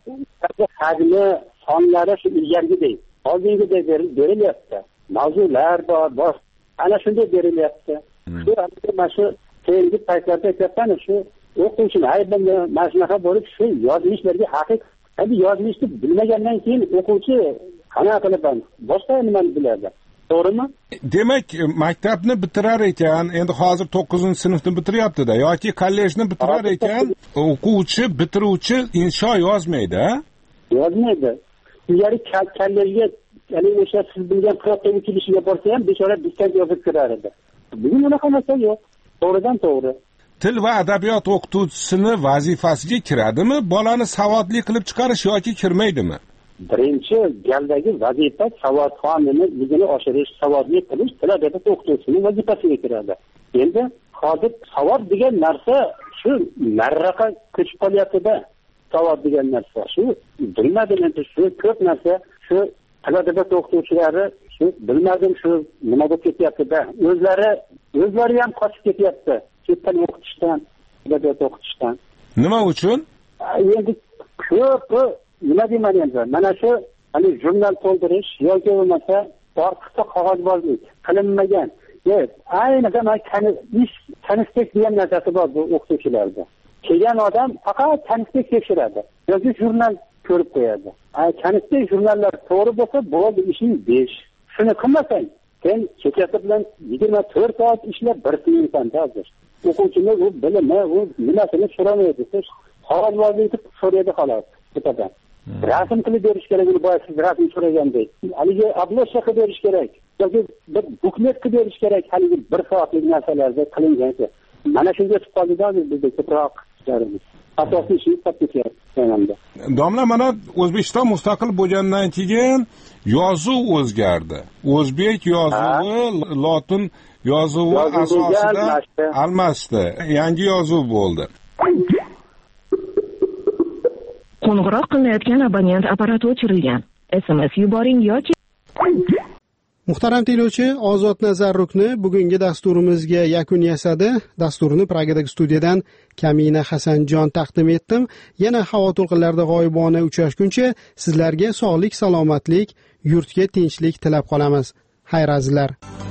S2: hajmi, sonlari shu ilgarigidek. Hozirgidek berilyapti. Mavzular bor, bor. Ana shunday berilyapti. Shu mana shu keyingi paytlarda aytyapman, shu o'quvchini aybini mana shunaqa bo'lib, shu yozilishlarga haqiqiy, endi yozilishni bilmagandan keyin o'quvchi qanaqa qilib boshqa nimani biladi? To'g'rimi?
S1: Demak, maktabni bitirar ekan, endi hozir to'qqizinchi sinfni bitiryapti-da yoki kollejni bitirar ekan, o'quvchi, bitiruvchi insho yozmaydi, a?
S2: Yozmaydi. Ilgari kollejga, ya'ni o'sha siz bilgan qirqqa uchilishiga borsa ham bechora diktant yozib kirar edi. Bugun unaqa narsa yo'q. To'g'ridan to'g'ri.
S1: Til va adabiyot o'qituvchisini vazifasiga kiradimi? Bolani savodli qilib chiqarish yoki kirmaydimi?
S2: Birinchi galdagi vazifa savodxonligini oshirish, savodli qilish til adabiyot o'qituvchisining vazifasiga kiradi. Endi hozir savod degan narsa shu nariroqqa ko'chib qolyapti-da. Savod degan narsa shu bilmadim, endi shu ko'p narsa shu til adabiyot o'qituvchilari shu bilmadim shu nima bo'lib ketyapti-da. O'zlari o'zlari ham qochib ketyapti. Chet til o'qitishdan, adabiyot o'qitishdan.
S1: Nima uchun?
S2: Endi ko'p nima deyman endi? Mana shu hani jurnal to'ldirish yoki bo'lmasa ortiqcha qog'ozbozlik qilinmagan. Yo'q, ayniqsa mana ish konspekt degan narsasi bor bu o'qituvchilarda. Kelgan odam faqat konspekt tekshiradi yoki jurnal ko'rib qo'yadi. Ay, konspekt jurnallar to'g'ri bo'lsa, bo'ldi, ishing besh. Shuni qilmasang, sen kechasi bilan yigirma to'rt soat ishlab bir qilinsan hozir. O'quvchining u bilimi, u nimasini so'ramaydi. Siz qog'ozbozlik deb so'raydi xolos. Ketadan. Rasm qilib berish kerak, uni boya siz rasm so'ragandek. Haligi obloshka qilib berish kerak yoki bir buklet qilib berish kerak, haligi bir soatlik narsalarda qilingan. Mana shunga chiqib qoldi-da bizda ko'proq ishlarimiz. Asosiy ish ketyapti.
S1: Domla, mana O'zbekiston mustaqil bo'lgandan keyin yozuv o'zgardi. O'zbek yozuvi lotin yozuvi asosida almashdi. Yangi yozuv bo'ldi.
S6: Qo'ng'iroq qilayotgan abonent apparati o'chirilgan. S M S yuboring yoki
S3: Muhtaram tinglovchi, Ozod Nazarrukni bugungi dasturimizga yakun yasadi. Dasturni Pragadagi studiyadan Kamina Hasanjon taqdim etdim. Yana havo to'lqinlarida g'oyibona uchrashguncha sizlarga sog'lik, salomatlik, yurtga tinchlik tilab qolamiz. Xayr azizlar.